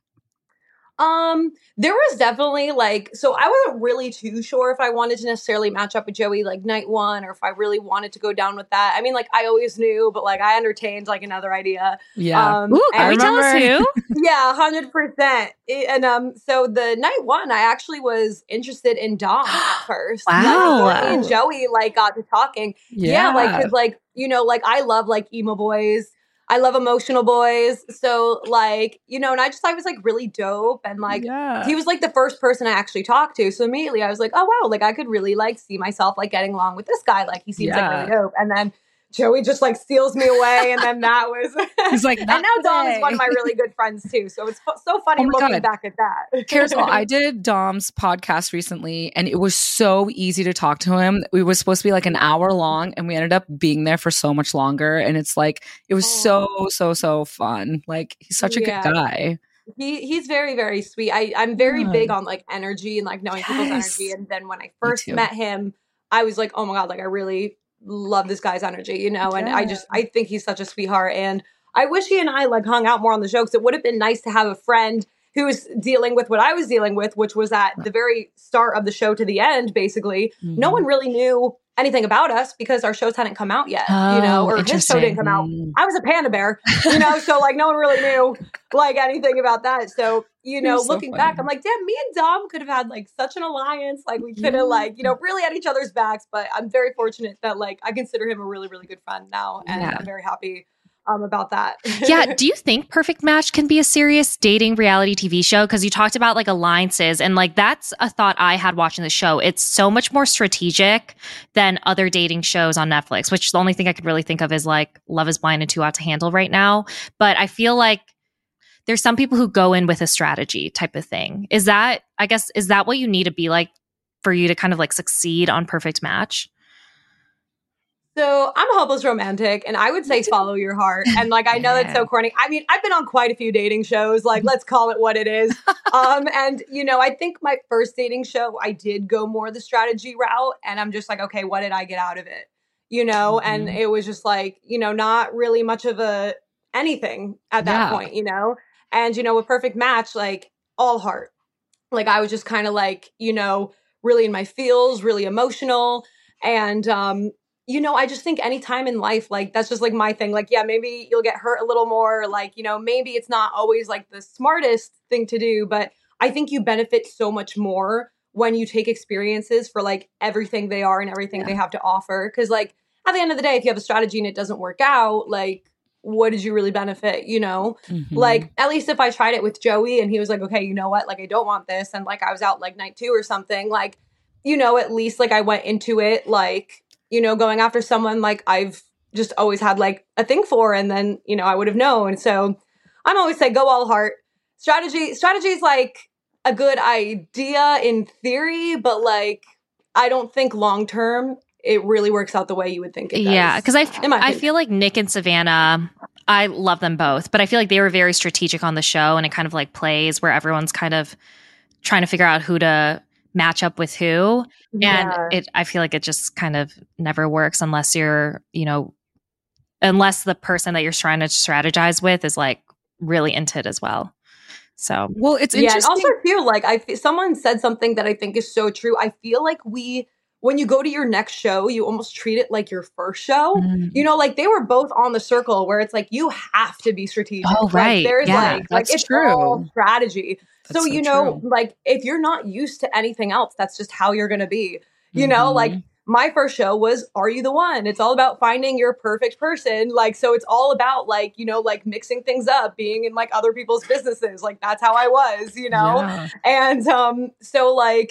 Um, there was definitely like, so I wasn't really too sure if I wanted to necessarily match up with Joey like night one or if I really wanted to go down with that. I mean, like I always knew, but like I entertained like another idea. Yeah. Um, Ooh, and- can we tell us who? Yeah, one hundred percent. And um, so the night one, I actually was interested in Dom at first. Wow. Like, me and Joey like got to talking. Yeah, Yeah. like, cause like, you know, like I love like emo boys. I love emotional boys. So like, you know, and I just thought he was like really dope. And like, Yeah. he was like the first person I actually talked to. So immediately I was like, oh wow, like I could really like see myself like getting along with this guy. Like he seems Yeah. like really dope. And then Joey just like steals me away. And then that was, He's like, and "Not now Dom is today." one of my really good friends too. So it's fu- so funny Oh my looking God. back at that. Carousel, I did Dom's podcast recently and it was so easy to talk to him. We were supposed to be like an hour long and we ended up being there for so much longer. And it's like, it was so, so, so fun. Like he's such a Yeah. good guy. He he's very, very sweet. I, I'm very Yeah. big on like energy and like knowing people's Yes. energy. And then when I first too. met him, I was like, oh my God, like I really love this guy's energy, you know? And I Yeah. just, I think he's such a sweetheart. And I wish he and I like hung out more on the show because it would have been nice to have a friend who was dealing with what I was dealing with, which was at the very start of the show to the end, basically. No Mhm. one really knew anything about us because our shows hadn't come out yet, you know, Oh, or his show didn't come out. interesting. I was a panda bear, you know, so like no one really knew like anything about that. So, you know, You're so looking back, funny. I'm like, damn, me and Dom could have had like such an alliance. Like we could have Yeah. like, you know, really had each other's backs. But I'm very fortunate that like I consider him a really, really good friend now. And Yeah. I'm very happy um, about that. Yeah. Do you think Perfect Match can be a serious dating reality T V show? Because you talked about like alliances and like that's a thought I had watching the show. It's so much more strategic than other dating shows on Netflix, which the only thing I could really think of is like Love is Blind and Too Hot to Handle right now. But I feel like there's some people who go in with a strategy type of thing. Is that, I guess, is that what you need to be like for you to kind of like succeed on Perfect Match? So I'm a hopeless romantic, and I would say follow your heart. And like I know that's so Yeah. corny. I mean, I've been on quite a few dating shows. Like, let's call it what it is. um, and you know, I think my first dating show, I did go more the strategy route, and I'm just like, okay, what did I get out of it? You know, and Mhm. it was just like, you know, not really much of a anything at that Yeah. point. You know, and you know, with Perfect Match, like all heart. Like I was just kind of like, you know, really in my feels, really emotional, and um. You know, I just think any time in life, like, that's just like my thing. Like, yeah, maybe you'll get hurt a little more. Like, you know, maybe it's not always like the smartest thing to do, but I think you benefit so much more when you take experiences for like everything they are and everything Yeah. they have to offer. Cause like at the end of the day, if you have a strategy and it doesn't work out, like, what did you really benefit? You know, Mhm. like at least if I tried it with Joey and he was like, okay, you know what? Like, I don't want this. And like, I was out like night two or something, like, you know, at least like I went into it, like, you know, going after someone like I've just always had like a thing for, and then, you know, I would have known. So I'm always say go all heart. Strategy, strategy is like a good idea in theory, but like, I don't think long term it really works out the way you would think it does. Yeah, because I, f- in my I opinion. feel like Nick and Savannah, I love them both, but I feel like they were very strategic on the show, and it kind of like plays where everyone's kind of trying to figure out who to match up with who. Yeah. And it, I feel like it just kind of never works unless you're, you know, unless the person that you're trying to strategize with is like really into it as well. So Well, it's Yeah, and interesting. also feel like I fe- someone said something that I think is so true. I feel like we, when you go to your next show, you almost treat it like your first show. Mhm. You know, like they were both on the circle where it's like you have to be strategic. Oh, Like, right. there's Yeah, like, like that's it's true. all strategy. That's so so you know, true. like if you're not used to anything else, that's just how you're gonna be. You know, Mhm. like my first show was Are You the One? It's all about finding your perfect person. Like, so it's all about like, you know, like mixing things up, being in like other people's businesses. Like that's how I was, you know? Yeah. And um, so like,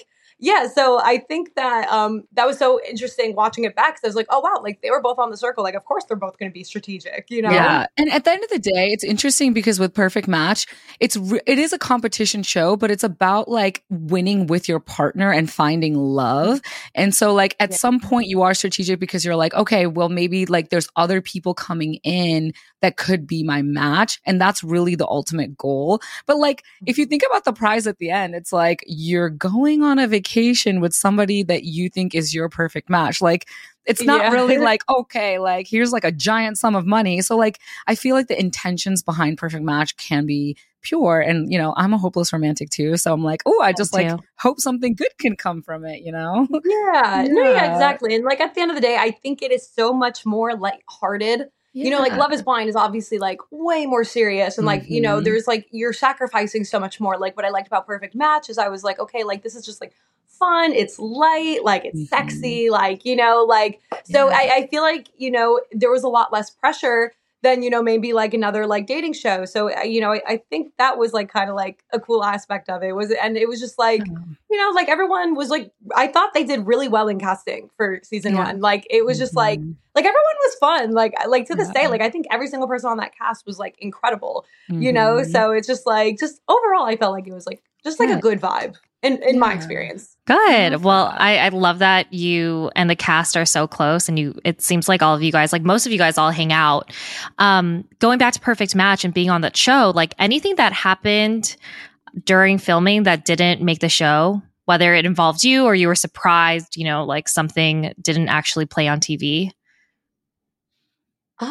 yeah, so I think that um, that was so interesting watching it back because I was like, oh, wow, like they were both on the circle. Like, of course, they're both going to be strategic, you know? Yeah. And at the end of the day, it's interesting because with Perfect Match, it's re- it is a competition show, but it's about like winning with your partner and finding love. And so like at Yeah. some point you are strategic because you're like, okay, well, maybe like there's other people coming in that could be my match. And that's really the ultimate goal. But like, if you think about the prize at the end, it's like you're going on a vacation with somebody that you think is your perfect match. Like, it's not Yeah. really like, okay, like here's like a giant sum of money. So like, I feel like the intentions behind Perfect Match can be pure. And, you know, I'm a hopeless romantic too. So I'm like, oh, I just like too. hope something good can come from it, you know? Yeah, no, yeah, Yeah. exactly. And like at the end of the day, I think it is so much more lighthearted. You know, like Yeah. Love is Blind is obviously like way more serious. And like, you know, Mhm. there's like, you're sacrificing so much more. Like what I liked about Perfect Match is I was like, okay, like this is just like fun. It's light, like it's Mhm. sexy, like, you know, like, so Yeah. I, I feel like, you know, there was a lot less pressure than, you know, maybe like another like dating show. So, uh, you know, I, I think that was like kind of like a cool aspect of it was, and it was just like, you know, like everyone was like, I thought they did really well in casting for season Yeah. one. Like it was just like, Mhm. like everyone was fun. Like, like to this Yeah. day, like I think every single person on that cast was like incredible, you know? Mhm. So it's just like, just overall, I felt like it was like, just like Yeah. a good vibe in, in my Yeah. experience. Good. love Well, that. I, I love that you and the cast are so close, and you. It seems like all of you guys, like most of you guys, all hang out. Um, going back to Perfect Match and being on that show, like anything that happened during filming that didn't make the show, whether it involved you or you were surprised, you know, like something didn't actually play on T V. Um,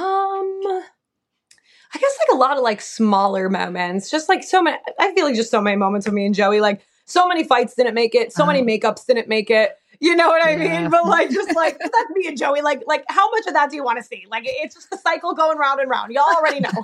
I guess like a lot of like smaller moments, just like so many, I feel like just so many moments with me and Joey, like so many fights didn't make it. So many Uh-huh. makeups didn't make it. You know what I Yeah. mean? But like, just like, that's me and Joey. Like, like how much of that do you want to see? Like, it's just the cycle going round and round. Y'all already know.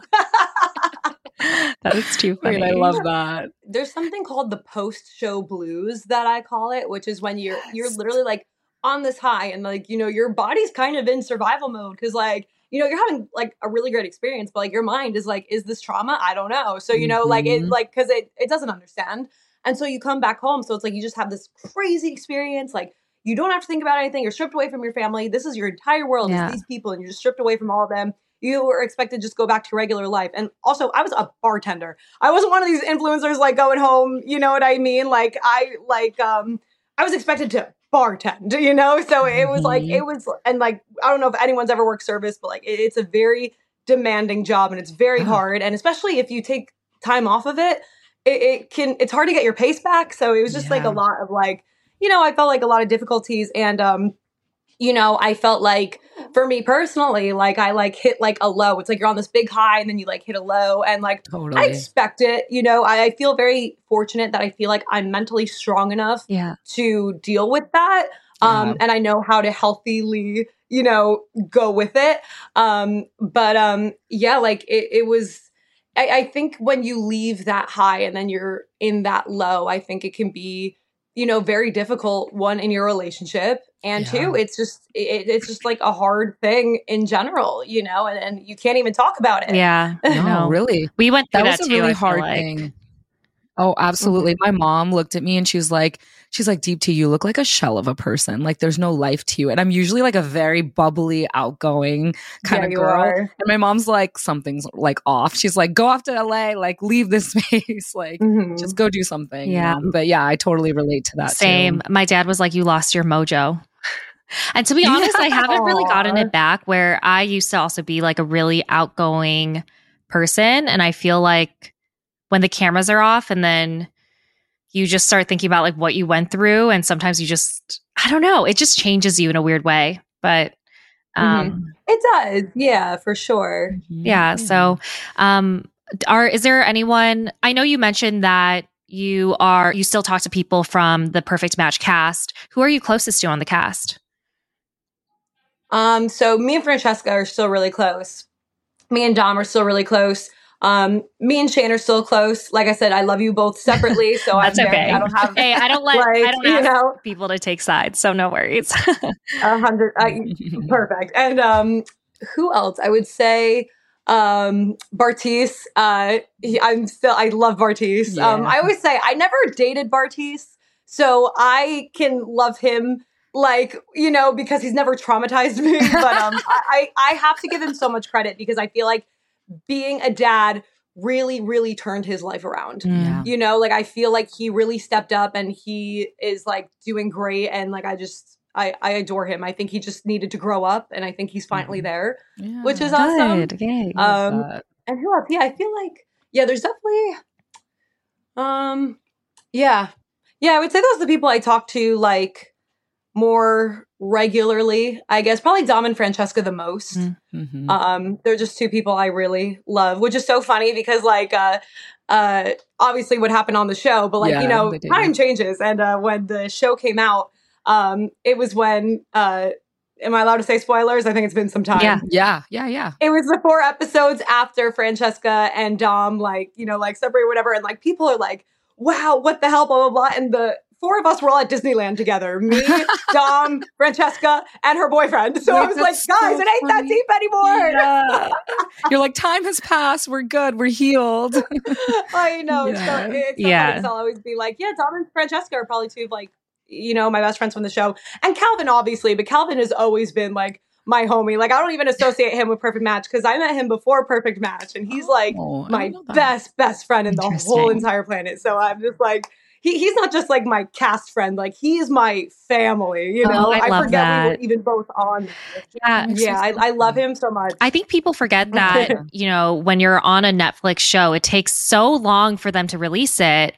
That is too funny. Wait, I love that. There's something called the post-show blues that I call it, which is when you're you're literally like on this high and like, you know, your body's kind of in survival mode because like, you know, you're having like a really great experience, but like your mind is like, is this trauma? I don't know. So, you know, like it Mhm. like because it, it doesn't understand. And so you come back home. So it's like you just have this crazy experience. Like you don't have to think about anything. You're stripped away from your family. This is your entire world, Yeah. is these people, and you're just stripped away from all of them. You were expected to just go back to your regular life. And also, I was a bartender. I wasn't one of these influencers like going home. You know what I mean? Like I like um I was expected to bartend, you know? So it was like Mhm. it was and like I don't know if anyone's ever worked service, but like it, it's a very demanding job and it's very Oh. hard. And especially if you take time off of it, it, it can it's hard to get your pace back. So it was just like Yeah. a lot of like, you know, I felt like a lot of difficulties and um you know, I felt like for me personally, like I like hit like a low. It's like you're on this big high and then you like hit a low and like I Totally. expect it, you know, I, I feel very fortunate that I feel like I'm mentally strong enough Yeah. to deal with that. Um, Yeah. and I know how to healthily, you know, go with it. Um, but um, yeah, like it, it was, I, I think when you leave that high and then you're in that low, I think it can be, you know, very difficult, one, in your relationship. And Yeah. two, it's just, it, it's just like a hard thing in general, you know, and, and you can't even talk about it. Yeah. No, No. really. We went through That that, was a too. really I feel hard like. thing. Oh, absolutely. My mom looked at me and she was like, she's like, Deep T, you look like a shell of a person. Like there's no life to you. And I'm usually like a very bubbly, outgoing kind Yeah, of you girl. are. And my mom's like, something's like off. She's like, go off to L A, like leave this space, like Mhm. just go do something. you Yeah. know? But yeah, I totally relate to that Same. too. My dad was like, you lost your mojo. And to be honest, I haven't really gotten Aw. it back, where I used to also be like a really outgoing person. And I feel like when the cameras are off and then you just start thinking about like what you went through, and sometimes you just, I don't know, it just changes you in a weird way. But um It does. Yeah, for sure. yeah, so um are is there anyone, I know you mentioned that you are you still talk to people from the Perfect Match cast. Who are you closest to on the cast? Um, so me and Francesca are still really close. Me and Dom are still really close. Um, me and Shane are still close. Like I said, I love you both separately, so That's I'm very, okay. I don't have Hey, I don't let like, I don't you ask know, people to take sides, so no worries. a hundred. I, perfect. And um, who else? I would say um, Bartise. Uh, he, I'm still. I love Bartise. Um, Yeah. I always say I never dated Bartise. So I can love him, like, you know, because he's never traumatized me. But um, I, I have to give him so much credit because I feel like being a dad really, really turned his life around. Yeah. You know, like I feel like he really stepped up and he is like doing great. And like I just, I, I adore him. I think he just needed to grow up and I think he's finally there, Yeah. which is awesome. Good. Yay. Um, that. and who else? Yeah, I feel like, yeah, there's definitely, um, yeah. Yeah, I would say those are the people I talk to like more regularly, I guess. Probably Dom and Francesca the most. Mm-hmm. Um, they're just two people I really love, which is so funny because like, uh, uh, obviously what happened on the show, but like, Yeah, you know, they did. time changes. And uh, when the show came out, um, it was when, uh, am I allowed to say spoilers? I think it's been some time. Yeah. Yeah, yeah, yeah. It was the four episodes after Francesca and Dom, like, you know, like separate or whatever. And like people are like, wow, what the hell, blah, blah, blah. And the four of us were all at Disneyland together. Me, Dom, Francesca, and her boyfriend. So Wait, I was like, that's guys, so it ain't that funny. deep anymore. Yeah. You're like, time has passed. We're good. We're healed. I know. Yeah. So it's so Yeah. funny 'cause I'll always be like, yeah, Dom and Francesca are probably two of like, you know, my best friends from the show. And Calvin, obviously, but Calvin has always been like my homie. Like, I don't even associate him with Perfect Match because I met him before Perfect Match. And he's like Oh, I my don't know that. best, best friend in the whole Interesting. entire planet. So I'm just like, he, he's not just like my cast friend, like he's my family, you Oh, know? I love forget we were that. even both on. Yeah. makes Yeah, I, sense. I love him so much. I think people forget that, you know, when you're on a Netflix show, it takes so long for them to release it.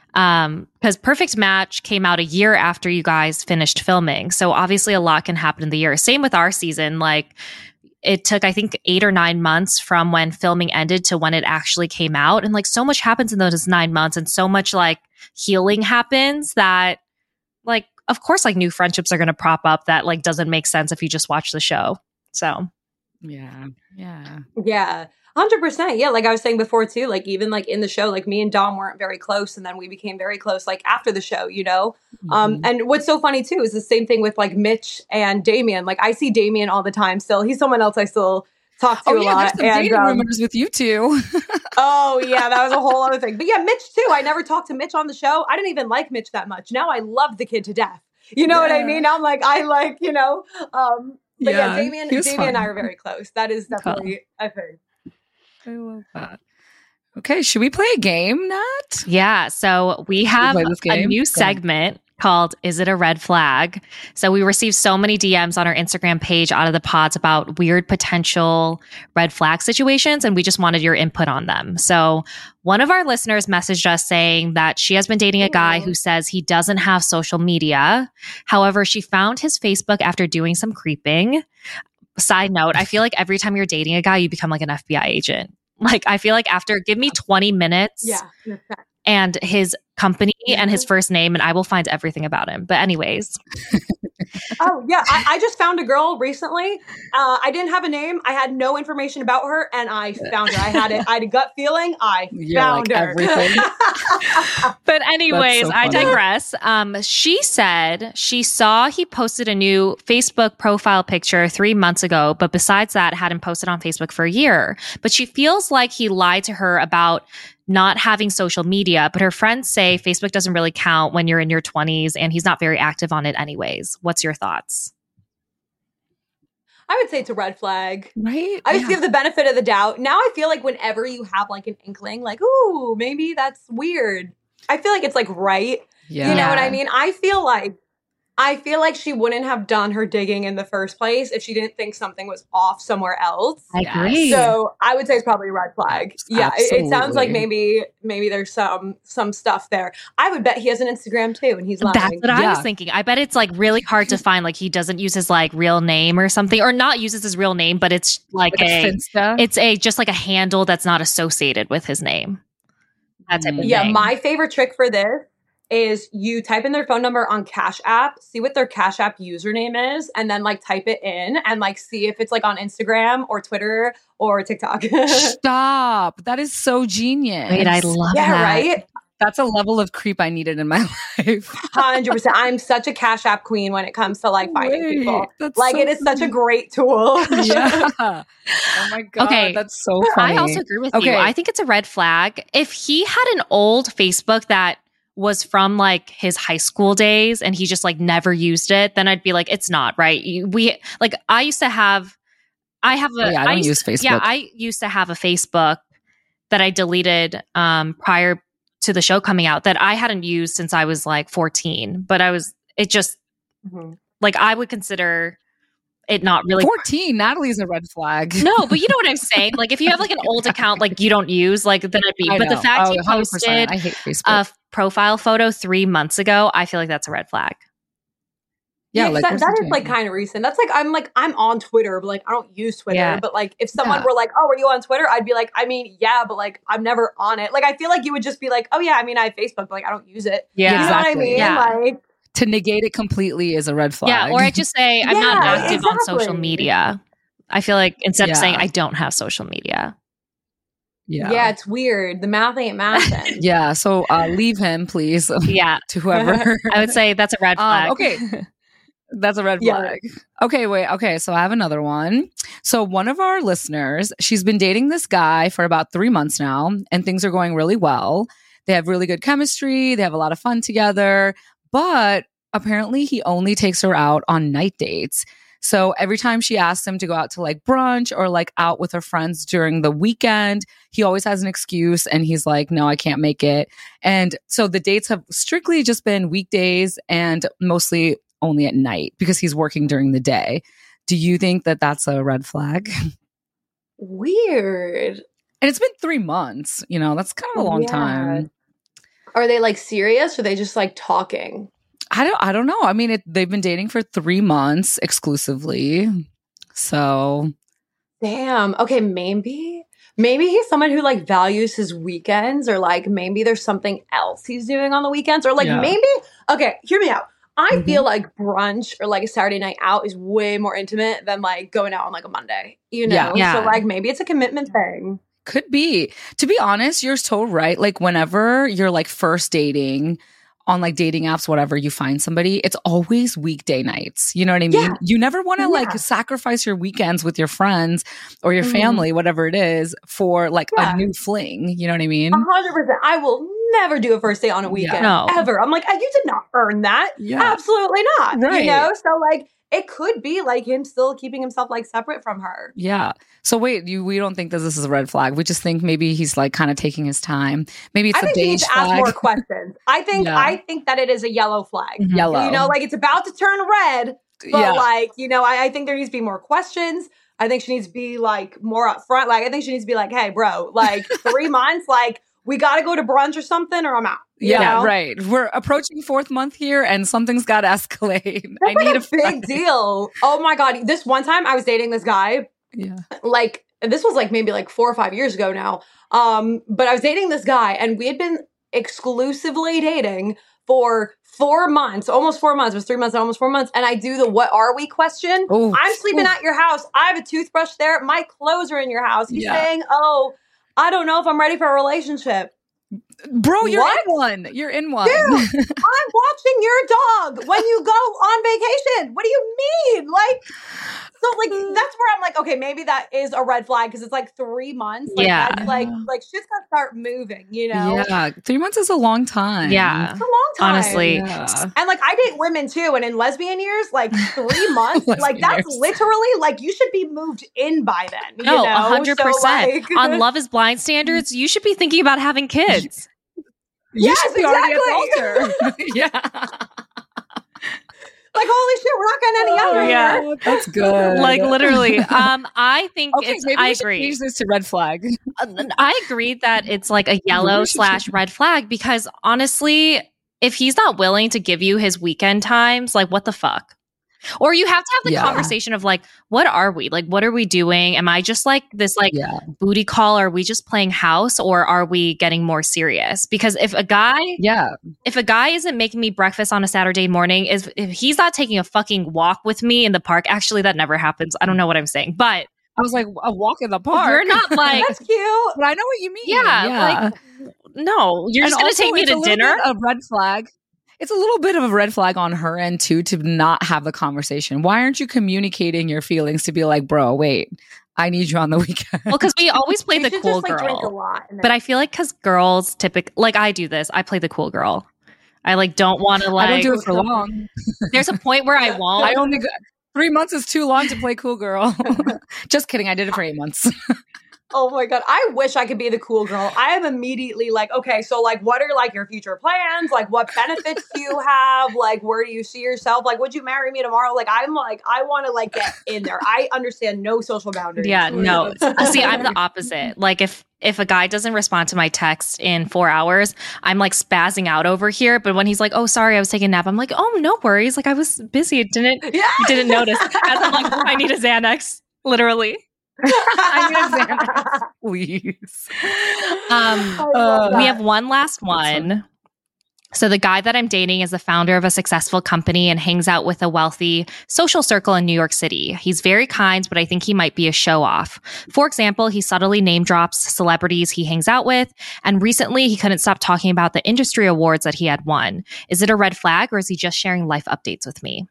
Um, because Perfect Match came out a year after you guys finished filming. So obviously a lot can happen in the year. Same with our season. Like it took, I think, eight or nine months from when filming ended to when it actually came out. And like so much happens in those nine months and so much like healing happens that like, of course, like new friendships are going to prop up that like doesn't make sense if you just watch the show. So Yeah, yeah. Yeah, one hundred percent. Yeah, like I was saying before too, like even like in the show, like me and Dom weren't very close and then we became very close like after the show, you know? Um, Mhm. and what's so funny too is the same thing with like Mitch and Damien. Like I see Damien all the time still. He's someone else I still talk to Oh a yeah, lot. there's some And, dating um, rumors with you two. oh yeah, that was a whole other thing. But yeah, Mitch too. I never talked to Mitch on the show. I didn't even like Mitch that much. Now I love the kid to death. You know what I Yeah. mean? I'm like, I like, you know, um, but yeah, Yeah, Damien, he was Damien and I fun. are very close. That is definitely a thing. I love that. Okay, should we play a game, Nat? yeah, so we have play this a game? new Go on. segment called Is It a Red Flag? So we received so many D Ms on our Instagram page out of the pods about weird potential red flag situations, and we just wanted your input on them. So one of our listeners messaged us saying that she has been dating a guy who says he doesn't have social media. However, she found his Facebook after doing some creeping. Side note, I feel like every time you're dating a guy, you become like an F B I agent. Like, I feel like after, give me twenty minutes Yeah. and his company and his first name, and I will find everything about him. But anyways, Oh yeah, I, I just found a girl recently. Uh, I didn't have a name. I had no information about her, and I found her. I had it. I had a gut feeling. I Yeah, found like her. everything. but anyways, so I funny. digress. Um, she said she saw he posted a new Facebook profile picture three months ago, but besides that, hadn't posted on Facebook for a year. But she feels like he lied to her about not having social media, but her friends say Facebook doesn't really count when you're in your twenties and he's not very active on it anyways. What's your thoughts? I would say it's a red flag. Right? I just Yeah. give the benefit of the doubt. Now I feel like whenever you have like an inkling, like, ooh, maybe that's weird. I feel like it's like right. Yeah. You know what I mean? I feel like I feel like she wouldn't have done her digging in the first place if she didn't think something was off somewhere else. I agree. So I would say it's probably a red flag. Yeah, it, it sounds like Absolutely. maybe maybe there's some some stuff there. I would bet he has an Instagram too, and he's lying. That's what I Yeah. was thinking. I bet it's like really hard to find. Like he doesn't use his like real name or something, or not uses his real name, but it's like, Like a, a Finsta? it's a just like a handle that's not associated with his name. That type of Mm. Yeah, thing. my favorite trick for this is you type in their phone number on Cash App, see what their Cash App username is, and then like type it in and like see if it's like on Instagram or Twitter or TikTok. Stop. That is so genius. Wait, I love yeah, that. right? That's a level of creep I needed in my life. one hundred percent. I'm such a Cash App queen when it comes to like finding Wait, people. that's Like so it is such a funny. great tool. Yeah. Oh my God. Okay. That's so funny. I also agree with Okay. you. I think it's a red flag. If he had an old Facebook that was from like his high school days and he just like never used it, then I'd be like, it's not right. You- We like I used to have, I have a, Oh, yeah, I don't used use to- Facebook. Yeah, I used to have a Facebook that I deleted um, prior to the show coming out that I hadn't used since I was like fourteen. But I was, it just Mhm. like I would consider it not really. fourteen, Natalie's a red flag. No, but you know what I'm saying? Like if you have like an old account like you don't use, like then it'd be. I But the know. fact Oh, he one hundred percent. posted I hate Facebook. a f- profile photo three months ago, I feel like that's a red flag. yeah, Yeah, like that, what's that he is like doing? kind of recent. That's like I'm like I'm on Twitter, but like I don't use Twitter. Yeah. But like if someone Yeah. were like, "Oh, are you on Twitter?" I'd be like, "I mean, yeah, but like I'm never on it." Like I feel like you would just be like, "Oh yeah, I mean, I have Facebook, but like I don't use it." Yeah. You know what I Exactly. mean? Yeah. Like To negate it completely is a red flag. Yeah, or I just say I'm not Yeah, active on social exactly. media. I feel like instead of Yeah. saying I don't have social media. yeah. yeah. it's weird. The math ain't mathing. Yeah, so uh, leave him, please, Yeah, to whoever. I would say that's a red flag. Um, okay. That's a red Yeah. flag. Okay, wait. Okay, so I have another one. So one of our listeners, she's been dating this guy for about three months now, and things are going really well. They have really good chemistry. They have a lot of fun together, but apparently he only takes her out on night dates. So every time she asks him to go out to like brunch or like out with her friends during the weekend, he always has an excuse and he's like, no, I can't make it. And so the dates have strictly just been weekdays and mostly only at night because he's working during the day. Do you think that that's a red flag? Weird. And it's been three months. You know, that's kind of a long Yeah. time. Are they like serious or are they just like talking? I don't. I don't know. I mean, it, they've been dating for three months exclusively. So Damn. Okay, maybe. Maybe he's someone who like values his weekends, or like maybe there's something else he's doing on the weekends, or like Yeah. maybe. Okay, hear me out. I Mhm. feel like brunch or like a Saturday night out is way more intimate than like going out on like a Monday. You know, Yeah. Yeah. so like maybe it's a commitment thing. could be. To be honest, you're so right. Like whenever you're like first dating on like dating apps, whatever, you find somebody, it's always weekday nights. You know what I mean? Yeah. You never want to like Yeah. sacrifice your weekends with your friends or your Mhm. family, whatever it is, for like Yeah. a new fling. You know what I mean? A hundred percent. I will never do a first date on a weekend No. ever. I'm like, you did not earn that. Yeah. Absolutely not. Right. You know, so like it could be like him still keeping himself like separate from her. Yeah. So wait, you we don't think that this is a red flag. We just think maybe he's like kind of taking his time. Maybe it's I a think he beige needs to ask flag. more questions. I think Yeah. I think that it is a yellow flag. Mhm. Yellow. You know, like it's about to turn red, but yeah. like, you know, I, I think there needs to be more questions. I think she needs to be like more upfront. Like I think she needs to be like, hey, bro, like three months, like we got to go to brunch or something, or I'm out. You Yeah, know? right. We're approaching fourth month here and something's got to escalate. That's I like need a a big flag. deal. Oh my god! This one time I was dating this guy, Yeah. like and this was like maybe like four or five years ago now. Um, but I was dating this guy, and we had been exclusively dating for four months, almost four months. It was three months, and almost four months. And I do the "What are we?" question. Oof. I'm sleeping Oof. at your house. I have a toothbrush there. My clothes are in your house. He's Yeah. saying, "Oh, I don't know if I'm ready for a relationship." Bro, you're What? in one. You're in one. Dude, I'm watching your dog when you go on vacation. What do you mean? Like, so like that's where I'm like, okay, maybe that is a red flag because it's like three months. Like, Yeah. that's like like shit's gonna start moving, you know? Yeah. Three months is a long time. Yeah. It's a long time. Honestly. Yeah. And like I date women too, and in lesbian years, like three months, like Lesbian that's years. literally like you should be moved in by then. You No, know? a hundred So, percent. like- On Love Is Blind standards, you should be thinking about having kids. You Yes, should be already at exactly. the altar. yeah. Like holy shit, we're not getting any younger. Yeah. here. That's good. Like literally. Um, I think Okay, it's. maybe I we should agree. change this to red flag. Uh, I agree that it's like a yellow we should slash change- red flag because honestly, if he's not willing to give you his weekend times, like what the fuck? Or you have to have the Yeah. conversation of like, what are we? Like, what are we doing? Am I just like this like Yeah. booty call? Are we just playing house or are we getting more serious? Because if a guy Yeah. if a guy isn't making me breakfast on a Saturday morning, is if he's not taking a fucking walk with me in the park, actually that never happens. I don't know what I'm saying. But I was like, a walk in the park. you're not like That's cute. But I know what you mean. Yeah, like, no, you're And just gonna also, take me it's a to little dinner. bit of red flag. It's a little bit of a red flag on her end too to not have the conversation. Why aren't you communicating your feelings to be like, bro, wait, I need you on the weekend. Well, because we always play You the should cool just, like, drink a girl. lot and But then- I feel like because girls typically, like I do this, I play the cool girl. I like don't want to like. I don't do it for long. There's a point where I won't. I only got, three months is too long to play cool girl. Just kidding. I did it for eight months. Oh my God. I wish I could be the cool girl. I am immediately like, okay, so like, what are like your future plans? Like, what benefits do you have? Like, where do you see yourself? Like, would you marry me tomorrow? Like, I'm like, I want to like get in there. I understand no social boundaries. Yeah, no. See, I'm the opposite. Like if, if a guy doesn't respond to my text in four hours, I'm like spazzing out over here. But when he's like, oh, sorry, I was taking a nap. I'm like, oh, no worries. Like I was busy. Didn't, Yeah. didn't notice. As I'm like, I need a Xanax. Literally. I need a Xanax, please. Um, Uh, we have one last one. So the guy that I'm dating is the founder of a successful company and hangs out with a wealthy social circle in New York City. He's very kind, but I think he might be a show off. For example, he subtly name drops celebrities he hangs out with. And recently he couldn't stop talking about the industry awards that he had won. Is it a red flag or is he just sharing life updates with me?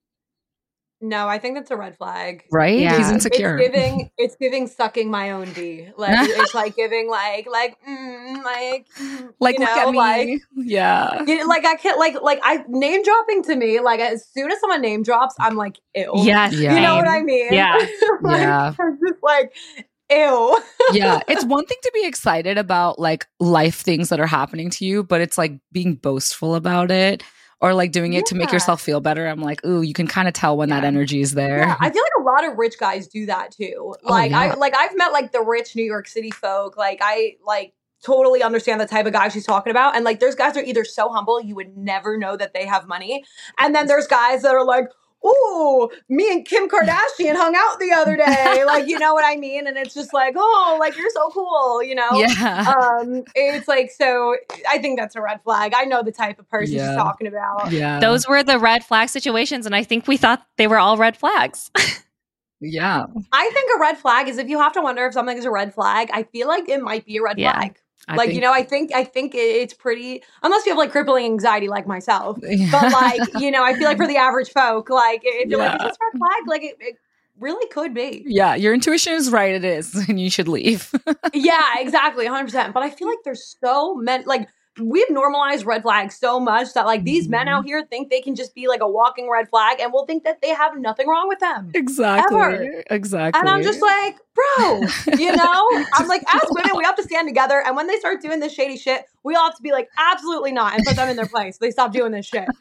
No, I think that's a red flag. Right? Yeah. He's insecure. It's giving, it's giving sucking my own D. Like, it's like giving like, like, mm, like, mm, like, you look know, at me. like, yeah. you know, like I can't, like, like I name dropping to me, like as soon as someone name drops, I'm like, ew. Yes. Yeah. You know what I mean? Yeah. Like, Yeah. I'm just like, ew. Yeah. It's one thing to be excited about like life things that are happening to you, but it's like being boastful about it. Or like doing it to make Yeah. yourself feel better. I'm like, ooh, you can kind of tell when that energy is there. Yeah, I feel like a lot of rich guys do that too. Like yeah. I like I've met like the rich New York City folk. Like I like totally understand the type of guy she's talking about. And like there's guys that are either so humble you would never know that they have money. And then there's guys that are like, ooh, me and Kim Kardashian hung out the other day. Like, you know what I mean? And it's just like, oh, like you're so cool, you know? Yeah. Um, it's like, so I think that's a red flag. I know the type of person Yeah. she's talking about. Yeah. Those were the red flag situations. And I think we thought they were all red flags. Yeah. I think a red flag is if you have to wonder if something is a red flag, I feel like it might be a red Yeah. flag. I like, think- you know, I think I think it- it's pretty, unless you have like crippling anxiety like myself. Yeah. But like, you know, I feel like for the average folk, like if you're like, Yeah. is this red flag? Like it, it really could be. Yeah, your intuition is right. It is, and you should leave. Yeah, exactly, one hundred percent. But I feel like there's so many, like, we've normalized red flags so much that like these men out here think they can just be like a walking red flag and will think that they have nothing wrong with them. Exactly. Ever. Exactly. And I'm just like, bro, you know, I'm like, as women, we have to stand together. And when they start doing this shady shit, we all have to be like, absolutely not, and put them in their place. They stop doing this shit.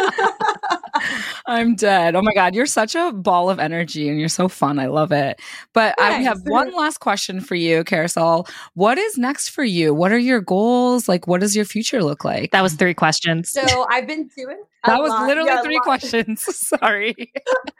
I'm dead. Oh my God. You're such a ball of energy and you're so fun. I love it. But I Thanks. have one last question for you, Carousel. What is next for you? What are your goals? Like, what does your future look like? That was three questions. So I've been doing a That was lot- literally yeah, a three lot. questions. Sorry.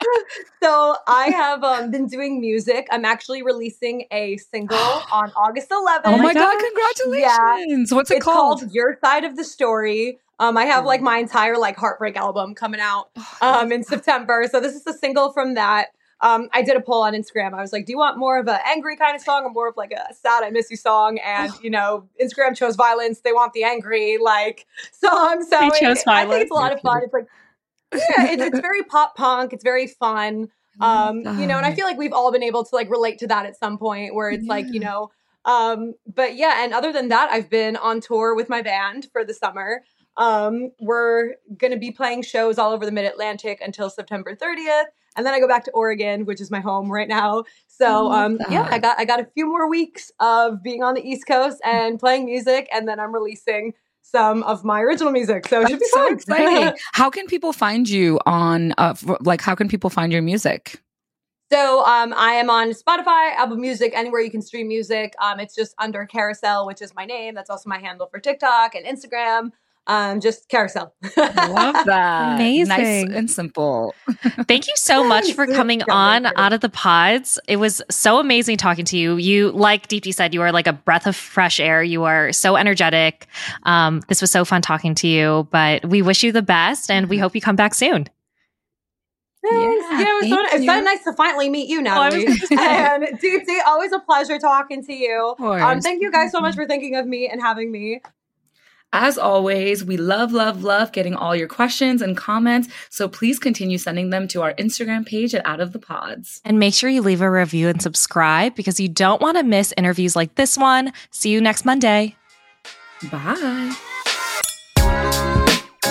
So I have um, been doing music. I'm actually releasing a single on August eleventh. Oh my gosh. God. Congratulations. What's it It's called? called Your Side of the Story. Um, I have like my entire like heartbreak album coming out um, in September. So this is a single from that. Um, I did a poll on Instagram. I was like, do you want more of an angry kind of song or more of like a sad I miss you song? And, you know, Instagram chose violence. They want the angry like song. So They chose it- I think violence. it's a lot of fun. It's like, yeah, it's, it's very pop punk. It's very fun. Um, you know, and I feel like we've all been able to like relate to that at some point where it's like, you know, um, but yeah, and other than that, I've been on tour with my band for the summer. Um, we're going to be playing shows all over the Mid-Atlantic until September thirtieth. And then I go back to Oregon, which is my home right now. So, um, yeah, I got, I got a few more weeks of being on the East Coast and playing music. And then I'm releasing some of my original music. So it should be That's so fun. exciting. How can people find you on, uh, f- like, how can people find your music? So um, I am on Spotify, Apple Music, anywhere you can stream music. Um, it's just under Carousel, which is my name. That's also my handle for TikTok and Instagram. Um, just Carousel. Love that. Amazing. Nice and simple. Thank you so much for Thanks. coming Yeah, on thank you. Out of the Pods. It was so amazing talking to you. You, like Deepti said, you are like a breath of fresh air. You are so energetic. Um, this was so fun talking to you, but we wish you the best and we hope you come back soon. Thanks. Yeah, Yeah, it was so, thank it's so you. nice to finally meet you, Oh, I was Natalie. gonna say. and Deepti, always a pleasure talking to you. course. Um, thank you guys so much for thinking of me and having me. As always, we love, love, love getting all your questions and comments. So please continue sending them to our Instagram page at Out of the Pods. And make sure you leave a review and subscribe because you don't want to miss interviews like this one. See you next Monday. Bye.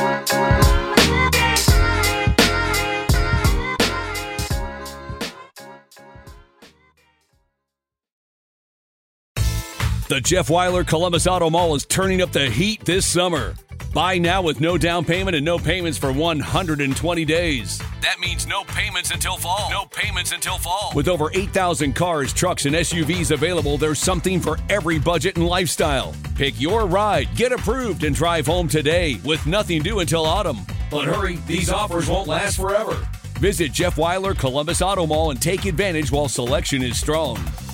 The Jeff Weiler Columbus Auto Mall is turning up the heat this summer. Buy now with no down payment and no payments for one hundred twenty days. That means no payments until fall. No payments until fall. With over eight thousand cars, trucks, and S U Vs available, there's something for every budget and lifestyle. Pick your ride, get approved, and drive home today with nothing due until autumn. But hurry, these offers won't last forever. Visit Jeff Weiler Columbus Auto Mall and take advantage while selection is strong.